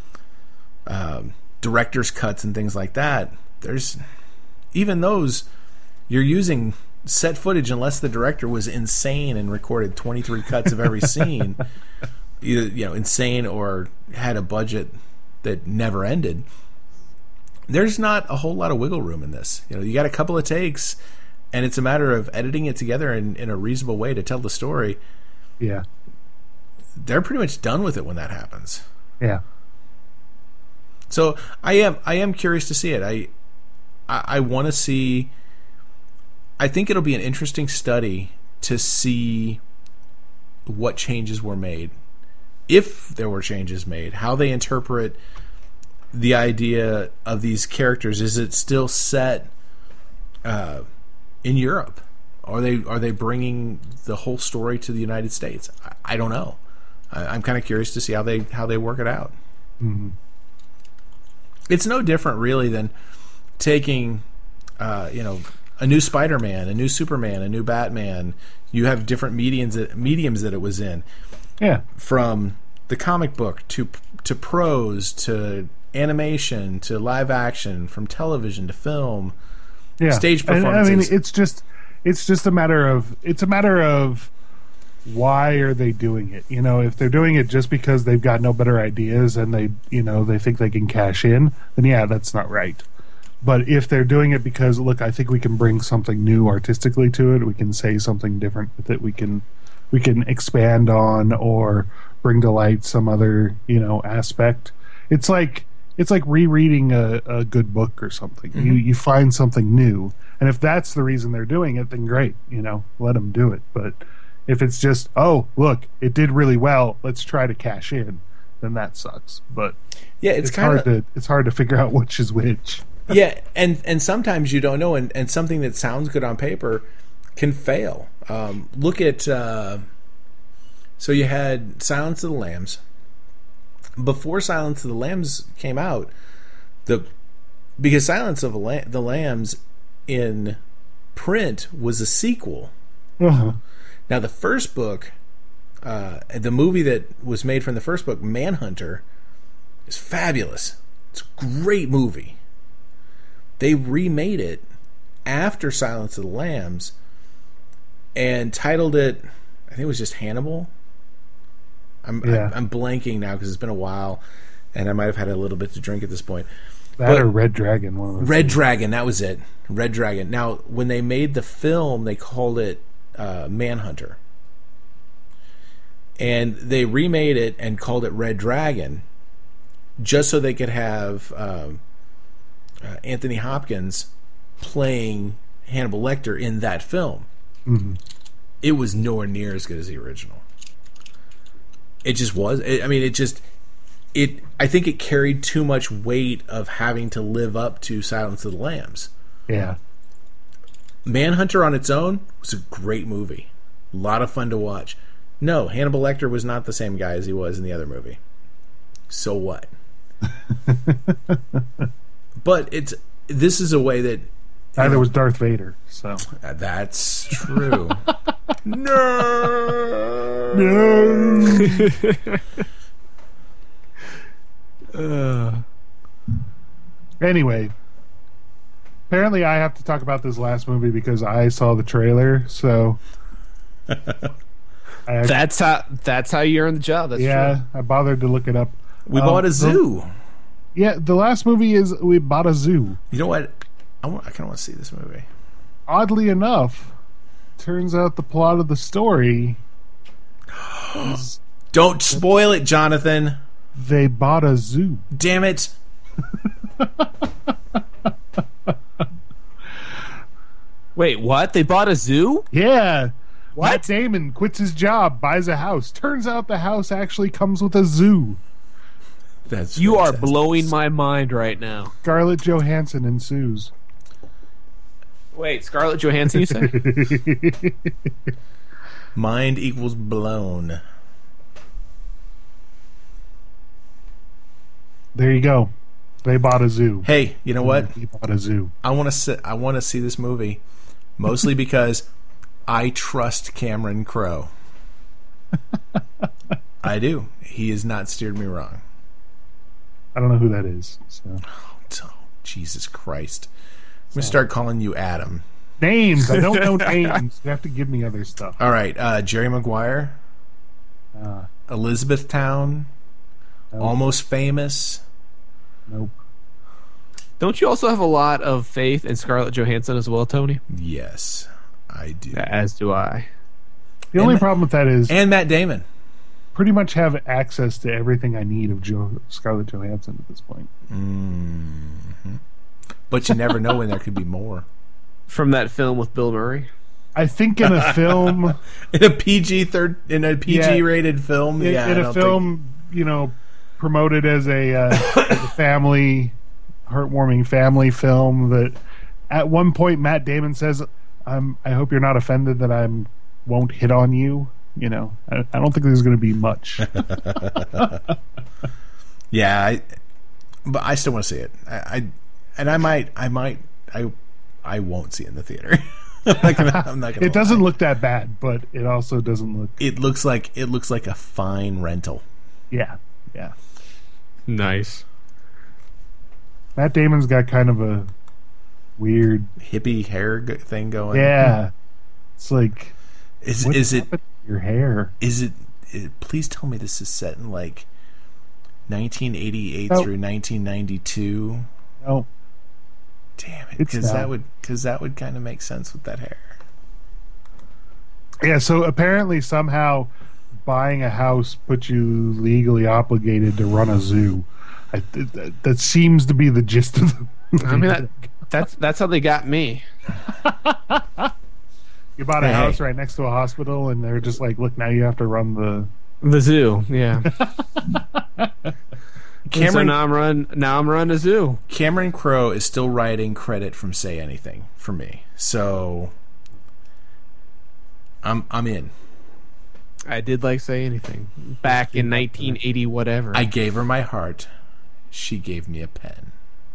um, director's cuts and things like that, there's even those, you're using set footage unless the director was insane and recorded twenty-three cuts of every scene, either, you know, insane or had a budget that never ended. There's not a whole lot of wiggle room in this. You know, you got a couple of takes, and it's a matter of editing it together in, in a reasonable way to tell the story. Yeah. They're pretty much done with it when that happens. Yeah. So I am I am curious to see it. I I, I want to see. I think it'll be an interesting study to see what changes were made, if there were changes made, how they interpret the idea of these characters. Is it still set uh, in Europe? Are they are they bringing the whole story to the United States? I, I don't know. I, I'm kind of curious to see how they how they work it out. Mm-hmm. It's no different, really, than taking, uh, you know, a new Spider-Man, a new Superman, a new Batman. You have different mediums that, mediums that it was in. Yeah. From the comic book to to prose to animation to live action, from television to film, yeah. stage And, performances. I mean, it's just it's just a matter of it's a matter of why are they doing it? You know, if they're doing it just because they've got no better ideas and they, you know, they think they can cash in, then yeah, that's not right. But if they're doing it because, look, I think we can bring something new artistically to it, we can say something different with it, we can we can expand on or bring to light some other, you know, aspect. It's like it's like rereading a, a good book or something. Mm-hmm. You you find something new, and if that's the reason they're doing it, then great, you know, let them do it. But if it's just, oh, look, it did really well, let's try to cash in, then that sucks. But yeah, it's, it's kind hard of to it's hard to figure out which is which. Yeah, and, and sometimes you don't know, and, and something that sounds good on paper can fail. Um, look at, uh, so you had Silence of the Lambs. Before Silence of the Lambs came out, the because Silence of the, Lam- the Lambs in print was a sequel. Uh-huh. Now, the first book, uh, the movie that was made from the first book, Manhunter, is fabulous. It's a great movie. They remade it after Silence of the Lambs and titled it, I think it was just Hannibal. I'm Yeah. I'm, I'm blanking now because it's been a while, and I might have had a little bit to drink at this point. That But- or Red Dragon, one of those. Red Dragon, that was it. Red Dragon. Now, when they made the film, they called it uh, Manhunter. And they remade it and called it Red Dragon just so they could have um, uh, Anthony Hopkins playing Hannibal Lecter in that film. Mhm. It was nowhere near as good as the original. It just was. It, I mean, it just... It. I think it carried too much weight of having to live up to Silence of the Lambs. Yeah. Manhunter on its own was a great movie. A lot of fun to watch. No, Hannibal Lecter was not the same guy as he was in the other movie. So what? But it's this is a way that Neither was Darth Vader, so. uh, that's true. No. No. Uh, Anyway, apparently I have to talk about this last movie because I saw the trailer, so. I, that's how that's how you earn the job. That's yeah, true. I bothered to look it up. We Um, bought a the- zoo. Yeah, the last movie is We Bought a Zoo. You know what? I, want, I kind of want to see this movie. Oddly enough, turns out the plot of the story is Don't spoil it, Jonathan. they bought a zoo. Damn it. Wait, what? They bought a zoo? Yeah. What? Matt Damon quits his job, buys a house. Turns out the house actually comes with a zoo. That's You are fantastic. blowing my mind right now. Scarlett Johansson ensues. Wait, Scarlett Johansson, you said? Mind equals blown. There you go. They bought a zoo. Hey, you know what? They bought a zoo. I want to see, I want to see this movie, mostly because I trust Cameron Crowe. I do. He has not steered me wrong. I don't know who that is. So Oh, Jesus Christ! I'm gonna start calling you Adam. names. I don't know names. You have to give me other stuff. All right, uh, Jerry Maguire, Uh, Elizabethtown, Nope. Almost Famous. nope. Don't you also have a lot of faith in Scarlett Johansson as well, Tony? Yes, I do. As do I. The only And- problem with that is And Matt Damon. pretty much have access to everything I need of jo- Scarlett Johansson at this point. hmm But you never know when there could be more. From that film with Bill Murray. I think in a film, In a P G third, in a P G Yeah. rated film, in, yeah, in I a don't film, you know, promoted as a, uh, as a family, heartwarming family film, that at one point Matt Damon says, "I'm. I hope you're not offended that I won't hit on you." You know, I, I don't think there's going to be much. Think, yeah, I, but I still want to see it. I, I, and I might, I might, I, I won't see it in the theater. I'm not gonna, I'm not gonna It doesn't lie. look that bad, but it also doesn't look. It looks like it looks like a fine rental. Yeah, yeah. Nice. Matt Damon's got kind of a weird. Hippie hair go- thing going. Yeah, it's like Is what is it happened? Your hair. Is it, it? Please tell me this is set in like nineteen eighty-eight Nope. through nineteen ninety-two. No. Damn it! It's Because not. that would because that would kind of make sense with that hair. Yeah, so apparently somehow buying a house puts you legally obligated to run a zoo. I, that, that seems to be the gist of the movie. I mean, that, that's that's how they got me. You bought a Hey. house right next to a hospital, and they're just like, "Look, now you have to run the." The zoo, yeah. so Cameron now I'm run now I'm running a zoo. Cameron Crowe is still writing credit from Say Anything for me, so I'm I'm in. I did like Say Anything back in nineteen eighty whatever. I gave her my heart. She gave me a pen.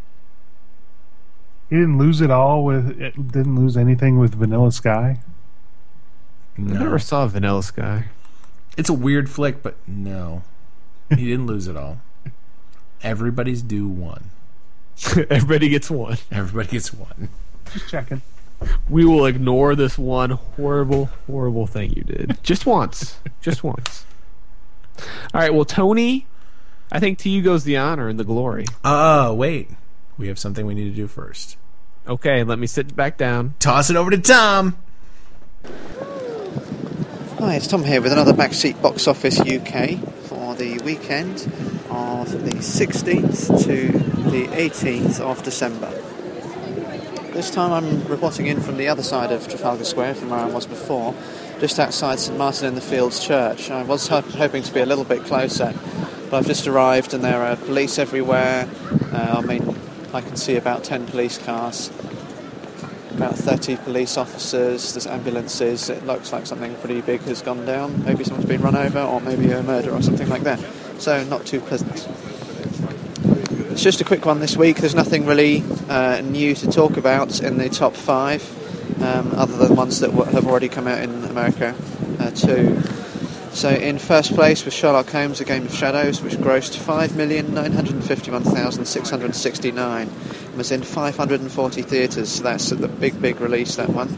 He didn't lose it all with. It didn't lose anything with Vanilla Sky. I No. never saw Vanilla Sky. It's a weird flick, but no. He didn't lose it all. Everybody's due one. Everybody gets one. Everybody gets one. Just checking. We will ignore this one horrible, horrible thing you did. Just once. Just once. All right, well, Tony, I think to you goes the honor and the glory. Uh, wait. We have something we need to do first. Okay, let me sit back down. Toss it over to Tom. Hi, it's Tom here with another Backseat Box Office U K for the weekend of the sixteenth to the eighteenth of December. This time I'm reporting in from the other side of Trafalgar Square from where I was before, just outside St Martin in the Fields Church. I was ho- hoping to be a little bit closer, but I've just arrived and there are police everywhere. Uh, I mean, I can see about ten police cars. About thirty police officers, there's ambulances. It looks like something pretty big has gone down. Maybe someone's been run over, or maybe a murder or something like that. So not too pleasant. It's just a quick one this week. There's nothing really uh, new to talk about in the top five, um, other than ones that w- have already come out in America uh, too. So in first place was Sherlock Holmes: A Game of Shadows, which grossed five million nine hundred fifty-one thousand six hundred sixty-nine and was in five hundred forty theatres. So that's the big, big release, that one.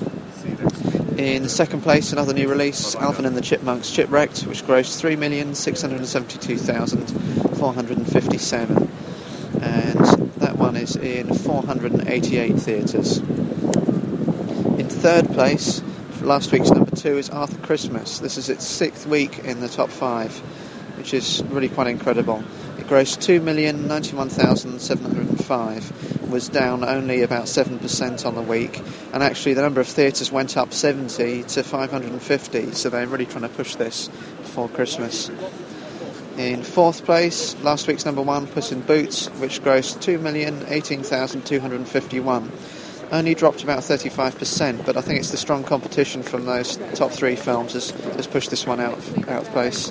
In second place, another new release, Alvin and the Chipmunks: Chipwrecked, which grossed three million six hundred seventy-two thousand four hundred fifty-seven. And that one is in four hundred eighty-eight theatres. In third place, last week's number two is Arthur Christmas. This is its sixth week in the top five, which is really quite incredible. It grossed two million ninety-one thousand seven hundred five, was down only about seven percent on the week, and actually the number of theatres went up seventy to five hundred fifty, so they're really trying to push this before Christmas. In fourth place, last week's number one, Puss in Boots, which grossed two million eighteen thousand two hundred fifty-one. Only dropped about thirty-five percent, but I think it's the strong competition from those top three films has, has pushed this one out of, out of place.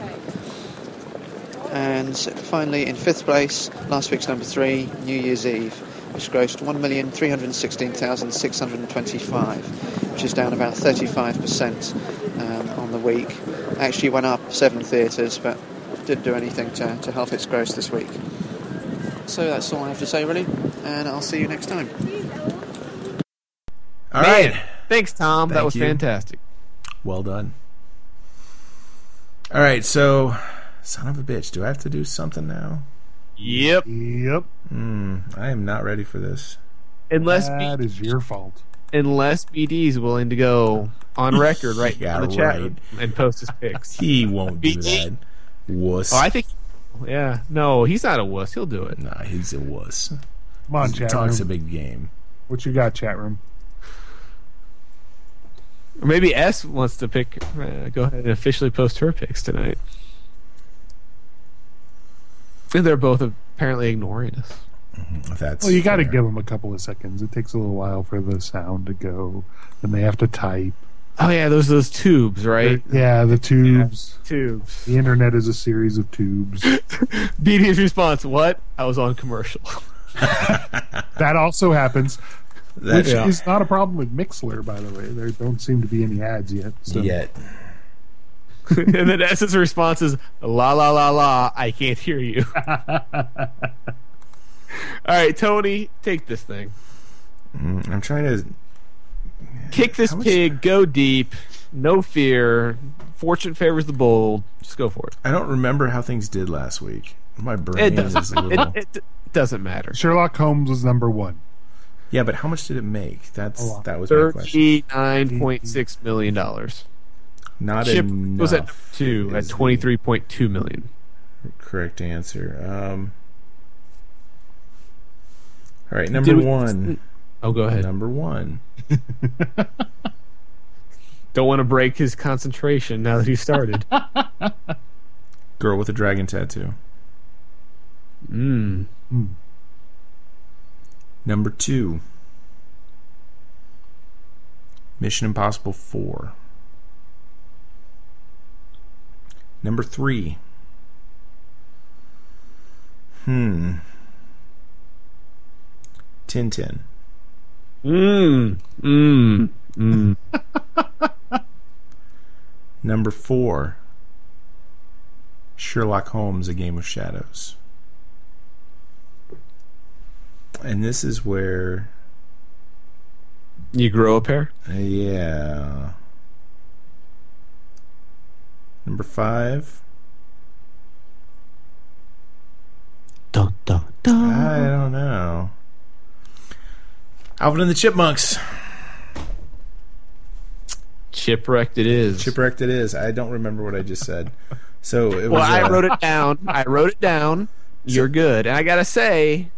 And finally, in fifth place, last week's number three, New Year's Eve, which grossed one million three hundred sixteen thousand six hundred twenty-five, which is down about thirty-five percent um, on the week. Actually went up seven theatres, but didn't do anything to, to help its gross this week. So that's all I have to say, really, and I'll see you next time. All right. Man, thanks, Tom. Thank that was you. fantastic. Well done. All right, so, son of a bitch, do I have to do something now? Yep. Yep. Hmm, I am not ready for this. Unless That B- is your fault. unless B D is willing to go on record right Yeah, now in the chat right. room and post his pics. He won't do B D? that. Wuss. Oh, I think. Yeah. No, he's not a wuss. He'll do it. Nah, he's a wuss. Come on, He chat talks room. a big game. What you got, chat room? Or maybe S wants to pick. Uh, go ahead and officially post her pics tonight. And they're both apparently ignoring us. That's Well, you got to fair. give them a couple of seconds. It takes a little while for the sound to go, and they have to type. Oh yeah, those those tubes, right? Yeah, the tubes. Tubes. The internet is a series of tubes. B D's response: What? I was on commercial. That also happens, That- which Yeah. is not a problem with Mixler, by the way. There don't seem to be any ads yet. So. Yet. And then S's response is la la la la. I can't hear you. All right, Tony, take this thing. Mm, I'm trying to. Kick this How much- pig, go deep, no fear. Fortune favors the bold. Just go for it. I don't remember how things did last week. My brain It is doesn't, a little. it, it, it doesn't matter. Sherlock Holmes was number one. Yeah, but how much did it make? That's A lot. that was my question. thirty-nine point six million dollars. Not Chip enough. was at number two at is the twenty-three point two million. Correct answer. Um, all right, number Did we- one. Oh, go ahead. Number one. Don't want to break his concentration now that he started. Girl with a dragon tattoo. mm. Number two. Mission Impossible four. Number three. Hmm. Tintin. Mm. Mm. Mm. Number four. Sherlock Holmes: A Game of Shadows. And this is where, You grow a pair? uh, yeah. Number five. Dun, dun, dun. I don't know. Alvin and the Chipmunks. Chipwrecked it is. Chipwrecked it is. I don't remember what I just said. So it was. Well, I uh, wrote it down. I wrote it down. You're good. And I gotta say,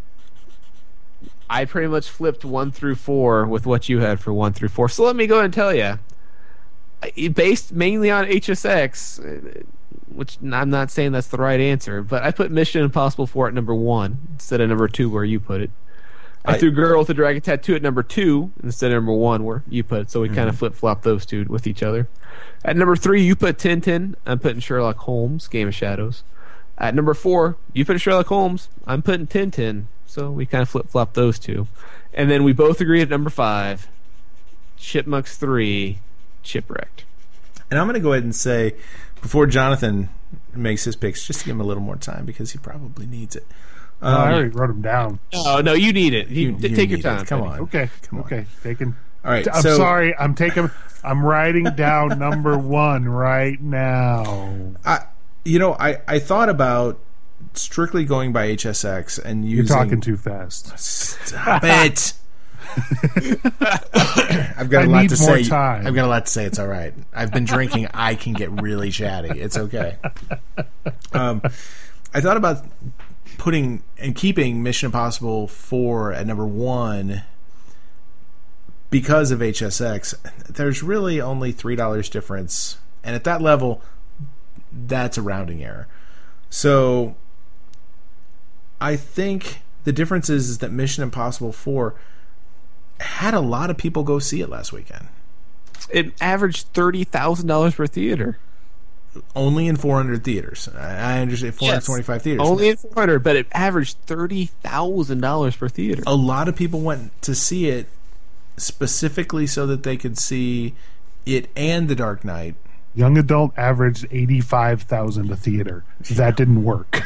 I pretty much flipped one through four with what you had for one through four. So let me go ahead and tell you, based mainly on H S X, uh, which I'm not saying that's the right answer, but I put Mission Impossible four at number one instead of number two where you put it. I, I- threw Girl with the Dragon Tattoo at number two instead of number one where you put it. So we Mm-hmm. kind of flip flop those two with each other. At number three, you put Tintin. I'm putting Sherlock Holmes, Game of Shadows. At number four, you put Sherlock Holmes. I'm putting Tintin. So we kind of flip flop those two. And then we both agree at number five, Chipmunks three, Chipwrecked. And I'm going to go ahead and say, before Jonathan makes his picks, just to give him a little more time because he probably needs it. Oh, I already wrote them down. Oh, no, you need it. You, You- t- you take your need time. it. Come buddy. on. Okay. Come on. Okay. Taking. All right. I'm so, sorry. I'm taking. I'm writing down number one right now. I, you know, I, I thought about strictly going by H S X and You're using. talking too fast. Stop it. I've got a I lot need to more say. time. I've got a lot to say. It's all right. I've been drinking. I can get really chatty. It's okay. Um, I thought about putting and keeping Mission Impossible four at number one because of H S X. There's really only three dollars difference, and at that level, that's a rounding error. So I think the difference is, is that Mission Impossible four had a lot of people go see it last weekend. It averaged thirty thousand dollars per theater. Only in four hundred theaters. I I understand four hundred twenty-five theaters. Only in four hundred, but it averaged thirty thousand dollars per theater. A lot of people went to see it specifically so that they could see it and The Dark Knight. Young adult averaged eighty-five thousand a theater. That didn't work.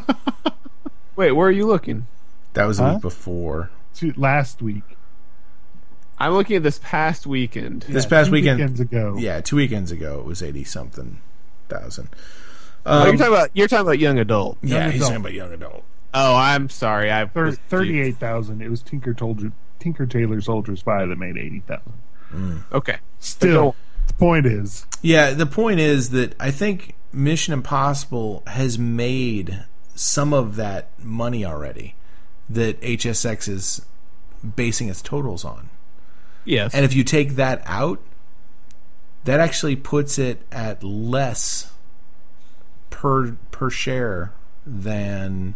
Wait, where are you looking? That was the Huh? week before. Two- Last week. I'm looking at this past weekend. This Yeah, past two weekend, weekends ago. yeah, two weekends ago, it was eighty something thousand. Oh, Um, you're talking about you're talking about young adult. yeah, young he's adult. talking about young adult. Oh, I'm sorry. I Thir- was thirty-eight thousand. It was Tinker, Tolger, Tinker Tailor Soldier Spy that made eighty thousand. Okay. Still, the point is, Yeah, the point is that I think Mission Impossible has made some of that money already that H S X is basing its totals on. Yes. And if you take that out, that actually puts it at less per per share than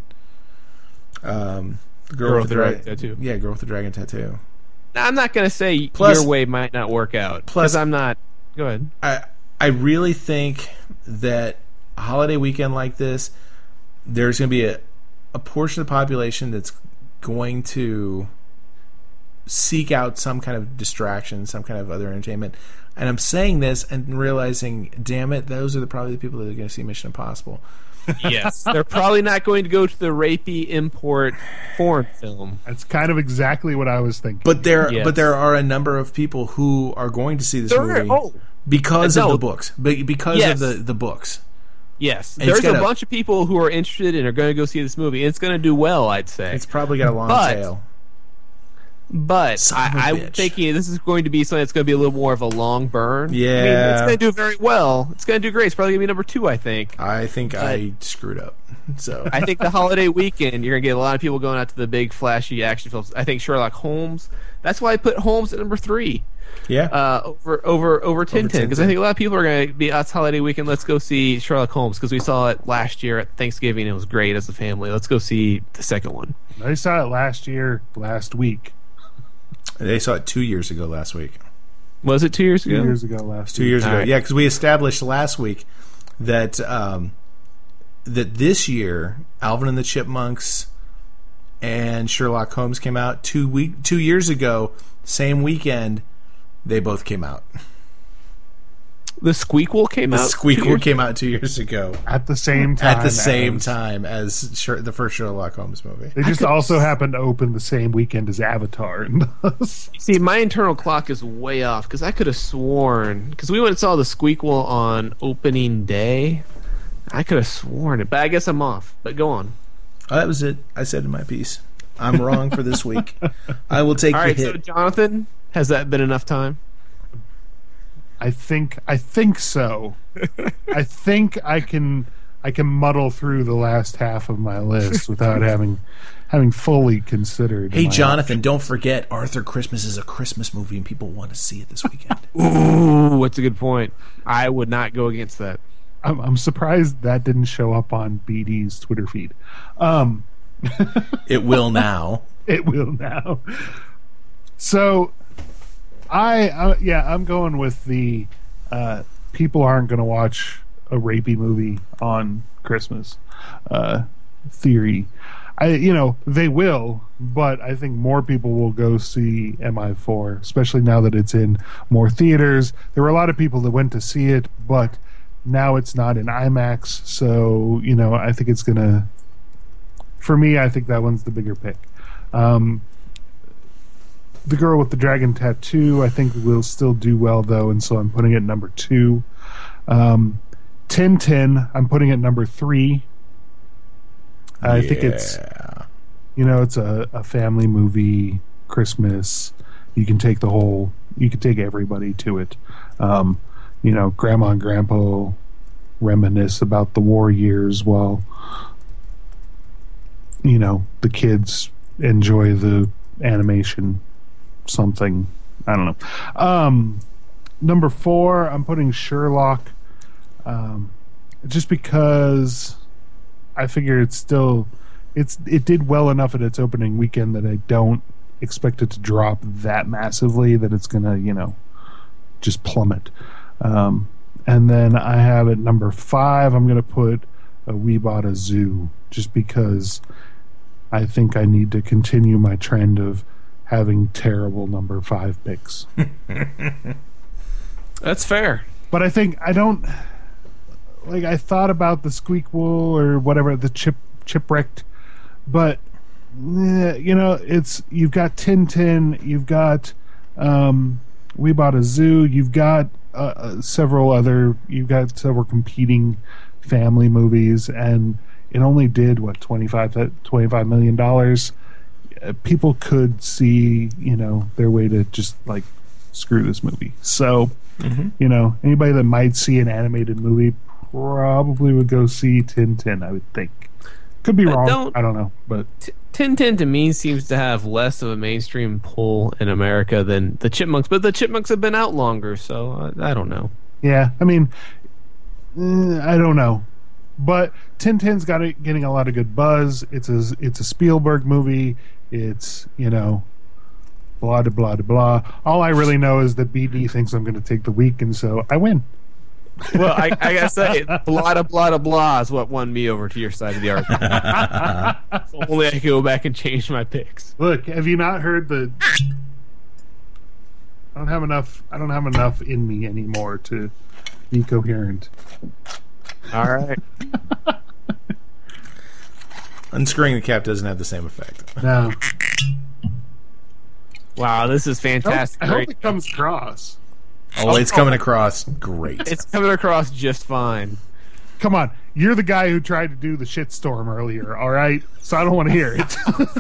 um, the girl, Girl with with the the Dra- Dragon Tattoo. Yeah, girl with the dragon tattoo. Now, I'm not going to say Plus- your way might not work out. plus- Because I'm not. Go ahead. I I really think that a holiday weekend like this, there's going to be a a portion of the population that's going to seek out some kind of distraction, some kind of other entertainment. And I'm saying this and realizing, damn it, those are the, probably the people that are going to see Mission Impossible. Yes, they're probably not going to go to the rapey import foreign film. That's kind of exactly what I was thinking. But there, Yes. but there are a number of people who are going to see this There movie are- oh. because No. of the books. Be- Because Yes. of the, the books. Yes, And it's there's got a a- bunch of people who are interested and are going to go see this movie. It's going to do well, I'd say. It's probably got a long But- tail. But Son of a I, I'm bitch. thinking this is going to be something that's going to be a little more of a long burn. I mean, Yeah. it's going to do very well. It's going to do great. It's probably going to be number two, I think. I think I screwed up. So I think the holiday weekend, you're going to get a lot of people going out to the big, flashy action films. I think Sherlock Holmes. That's why I put Holmes at number three yeah, uh, over over over Tintin, because I Tintin. think a lot of people are going to be, oh, it's holiday weekend. Let's go see Sherlock Holmes because we saw it last year at Thanksgiving. It was great as a family. Let's go see the second one. I saw it last year, last week. they saw it two years ago last week. Was it two years Two ago? years ago, last Two week. years All ago, right. yeah, because we established last week that um, that this year Alvin and the Chipmunks and Sherlock Holmes came out two week two years ago, same weekend. They both came out. The Squeakquel came The out. two Squeakquel years- came out two years ago At the same time. at the same as- time as Sher- the first Sherlock Holmes movie. They just could- also happened to open the same weekend as Avatar. And those. See, my internal clock is way off because I could have sworn because we went and saw the Squeakquel on opening day. I could have sworn it, but I guess I'm off. But go on. Oh, that was it. I said in my piece. I'm wrong for this week. I will take All the right, hit. so Jonathan, has that been enough time? I think I think so. I think I can I can muddle through the last half of my list without having having fully considered. Hey, my Jonathan, don't forget Arthur Christmas is a Christmas movie and people want to see it this weekend. Ooh, that's a good point. I would not go against that. I'm, I'm surprised that didn't show up on B D's Twitter feed. Um, It will now. it will now. So, I uh, yeah, I'm going with the uh, people aren't going to watch a rapey movie on Christmas uh, theory. I you know they will, but I think more people will go see M I four, especially now that it's in more theaters. There were a lot of people that went to see it, but now it's not in IMAX, so you know I think it's gonna. For me, I think that one's the bigger pick. Um, the Girl with the Dragon Tattoo, I think will still do well though, and so I'm putting it number two. Um, Tintin, I'm putting it number three. I think it's Yeah. you know it's a, a family movie, Christmas. You can take the whole, you can take everybody to it. Um, you know, Grandma and Grandpa reminisce about the war years while you know the kids enjoy the animation. Something I don't know. Um, number four, I'm putting Sherlock, um, just because I figure it's still it's it did well enough at its opening weekend that I don't expect it to drop that massively that it's gonna you know just plummet. Um, and then I have at number five, I'm gonna put a We Bought a Zoo, just because I think I need to continue my trend of having terrible number five picks. That's fair. But I think I don't like. I thought about the Squeakquel or whatever, the chip chipwrecked, but eh, you know, it's you've got Tintin, you've got um, We Bought a Zoo, you've got uh, uh, several other, you've got several competing family movies, and it only did what twenty-five million dollars. People could see, you know, their way to just like screw this movie. So, Mm-hmm. you know, anybody that might see an animated movie probably would go see Tintin, I would think. Could be I wrong. don't- I don't know, but T- Tintin to me seems to have less of a mainstream pull in America than the Chipmunks, but the Chipmunks have been out longer, so uh, I don't know. yeah, I mean, eh, I don't know. But Tintin's got it, getting a lot of good buzz. It's a it's a Spielberg movie. It's you know, blah de blah de blah. All I really know is that B D thinks I'm going to take the week, and so I win. Well, I, I gotta say, blah da blah da blah is what won me over to your side of the argument. If only I could go back and change my picks. Look, have you not heard the? I don't have enough. I don't have enough in me anymore to be coherent. All right. Unscrewing the cap doesn't have the same effect. No. Wow, this is fantastic. I hope Great. it comes across. Oh, it's coming across great. It's coming across just fine. Come on, you're the guy who tried to do the shitstorm earlier, all right? So I don't want to hear it.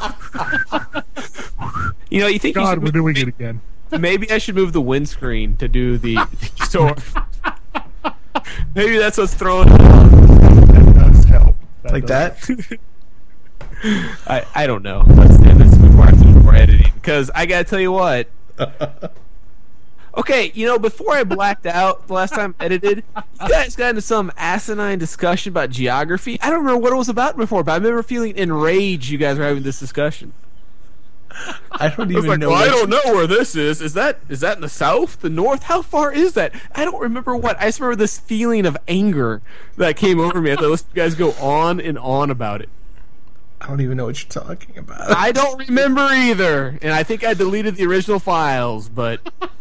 You know, you think you God, should we're move- doing it again. Maybe I should move the windscreen to do the, the storm. Maybe that's what's throwing it off. That does help. Like does that? I, I don't know. Let's do this before I have to do more editing. Because I gotta tell you what. Okay, you know, before I blacked out the last time I edited, you guys got into some asinine discussion about geography. I don't remember what it was about before, but I remember feeling enraged you guys were having this discussion. I don't I was even like, know. well, I what- don't know where this is. Is that is that in the south, the north? How far is that? I don't remember what. I just remember this feeling of anger that came over me as I listened to you guys go on and on about it. I don't even know what you're talking about. I don't remember either, and I think I deleted the original files, but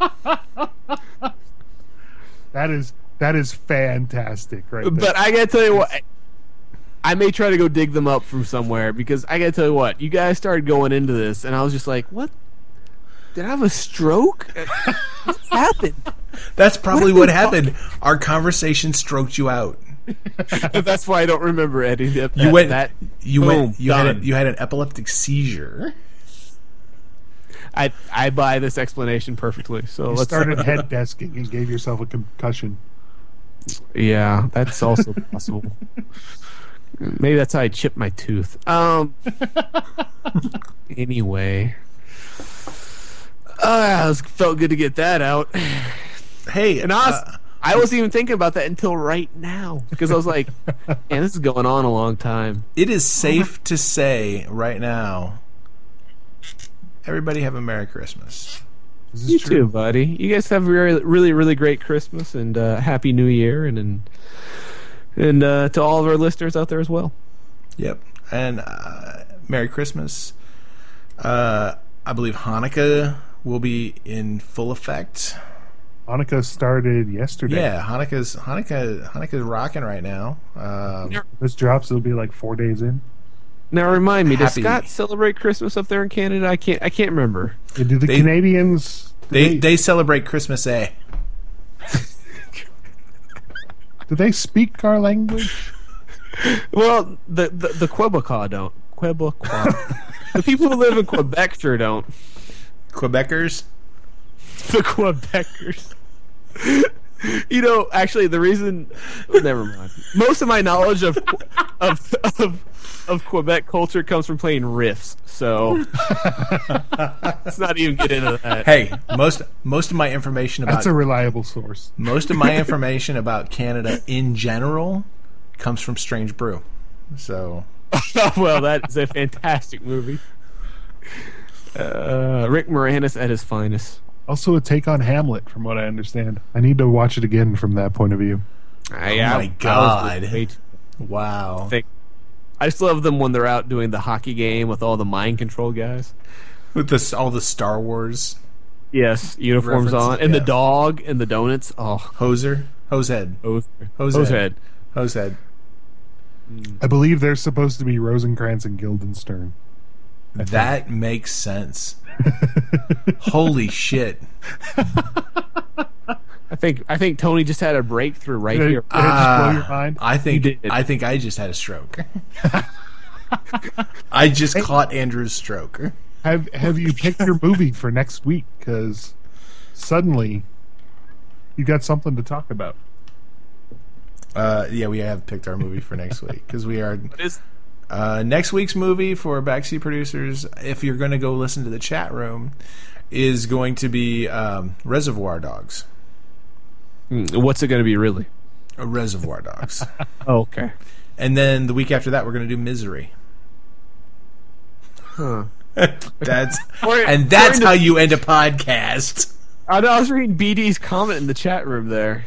That is that is fantastic, right there. but I gotta tell you what. I may try to go dig them up from somewhere because I gotta tell you what, you guys started going into this, and I was just like, "What? Did I have a stroke? What happened?" That's probably What what, the fuck? happened. Our conversation stroked you out. That's why I don't remember Eddie. That, You went. that. you boom, went. You had. A, done. you had an epileptic seizure. I I buy this explanation perfectly. So You let's started head desking and gave yourself a concussion. Yeah, that's also possible. Maybe that's how I chipped my tooth. Um. Anyway, uh, it was, felt good to get that out. Hey, And I was, uh, I wasn't even thinking about that until right now because I was like, "Man, this is going on a long time." it is safe to say right now. Everybody have a Merry Christmas. This is You true. too, buddy. You guys have a really, really, really great Christmas and uh, Happy New Year, and and, and uh, to all of our listeners out there as well. Yep, and uh, Merry Christmas. Uh, I believe Hanukkah will be in full effect. Hanukkah started yesterday. Yeah, Hanukkah's Hanukkah Hanukkah's rocking right now. Um, If this drops, it'll be like four days in. Now remind me, does Happy- Scott celebrate Christmas up there in Canada? I can't. I can't remember. Yeah, do the They- Canadians do they they, they celebrate Christmas A. do they speak our language? Well, the the, the Quebecois don't. Quebecois. The people who live in Quebec sure don't. Quebecers. The Quebecers. You know, actually, the reason. Never mind. Most of my knowledge of of of, of Quebec culture comes from playing riffs. So let's not even get into that. Hey, most most of my information about That's a reliable source. most of my information about Canada in general comes from Strange Brew. So Well, that is a fantastic movie. Uh, Rick Moranis at his finest. Also, a take on Hamlet, from what I understand. I need to watch it again from that point of view. Oh my God. wow. Think. I just love them when they're out doing the hockey game with all the mind control guys. With this all the Star Wars Yes, uniforms Reference, on, and yeah. the dog and the donuts. Oh, hoser, hosehead, hose, Hosehead. hose head. hosehead. I believe they're supposed to be Rosencrantz and Guildenstern. That makes sense. Holy shit! I think I think Tony just had a breakthrough right Did, here. did it just blow Ah, your mind? I think You did. I think I just had a stroke. I just caught Andrew's stroke. Have Have you picked your movie for next week? Because suddenly you got something to talk about. Uh, yeah, we have picked our movie for next week because we are What is- uh, next week's movie for Backseat Producers. If you're going to go listen to the chat room, is going to be um, Reservoir Dogs. Hmm, What's it going to be really? Uh, Reservoir Dogs, Oh, okay. and then the week after that, we're going to do Misery. Huh. That's Or- and that's or in how the- you end a podcast. I know. I was reading B D's comment in the chat room there.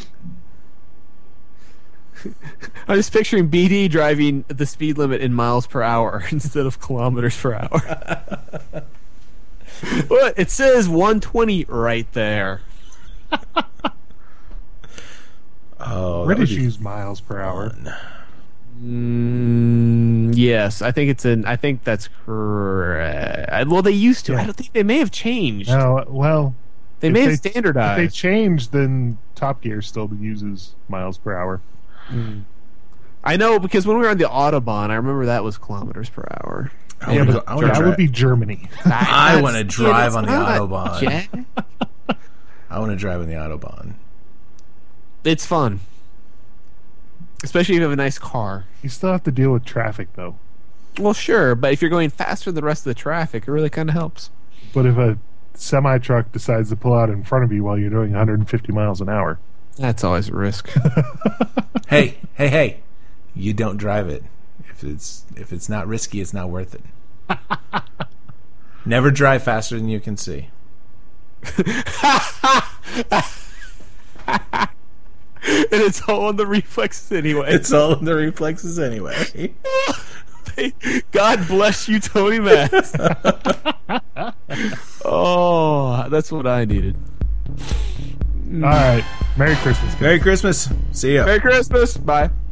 I'm just picturing B D driving the speed limit in miles per hour instead of kilometers per hour. What? It says one twenty right there. Oh, that British would be use miles per hour. fun. Mm, yes, I think it's an. I think that's correct. Well, they used to. Yeah. I don't think they may have changed. No, well, they if may have they- If they standardized. change, then Top Gear still uses miles per hour. I know because when we were on the Autobahn, I remember that was kilometers per hour. I Yeah, wanna but go- I wanna that try- would be Germany. I wanna That's- drive it's on the not, Autobahn. Jack. I want to drive in the Autobahn. It's fun, especially if you have a nice car. You still have to deal with traffic, though. Well, sure, but if you're going faster than the rest of the traffic, it really kind of helps. But if a semi truck decides to pull out in front of you while you're doing one hundred fifty miles an hour, That's always a risk. Hey, hey, hey! You don't drive it. If it's if it's not risky, it's not worth it. Never drive faster than you can see. And it's all on the reflexes anyway. It's all in the reflexes anyway. God bless you, Tony Max. Oh, that's what I needed. all right. Merry Christmas, guys. Merry Christmas. See ya. Merry Christmas. Bye.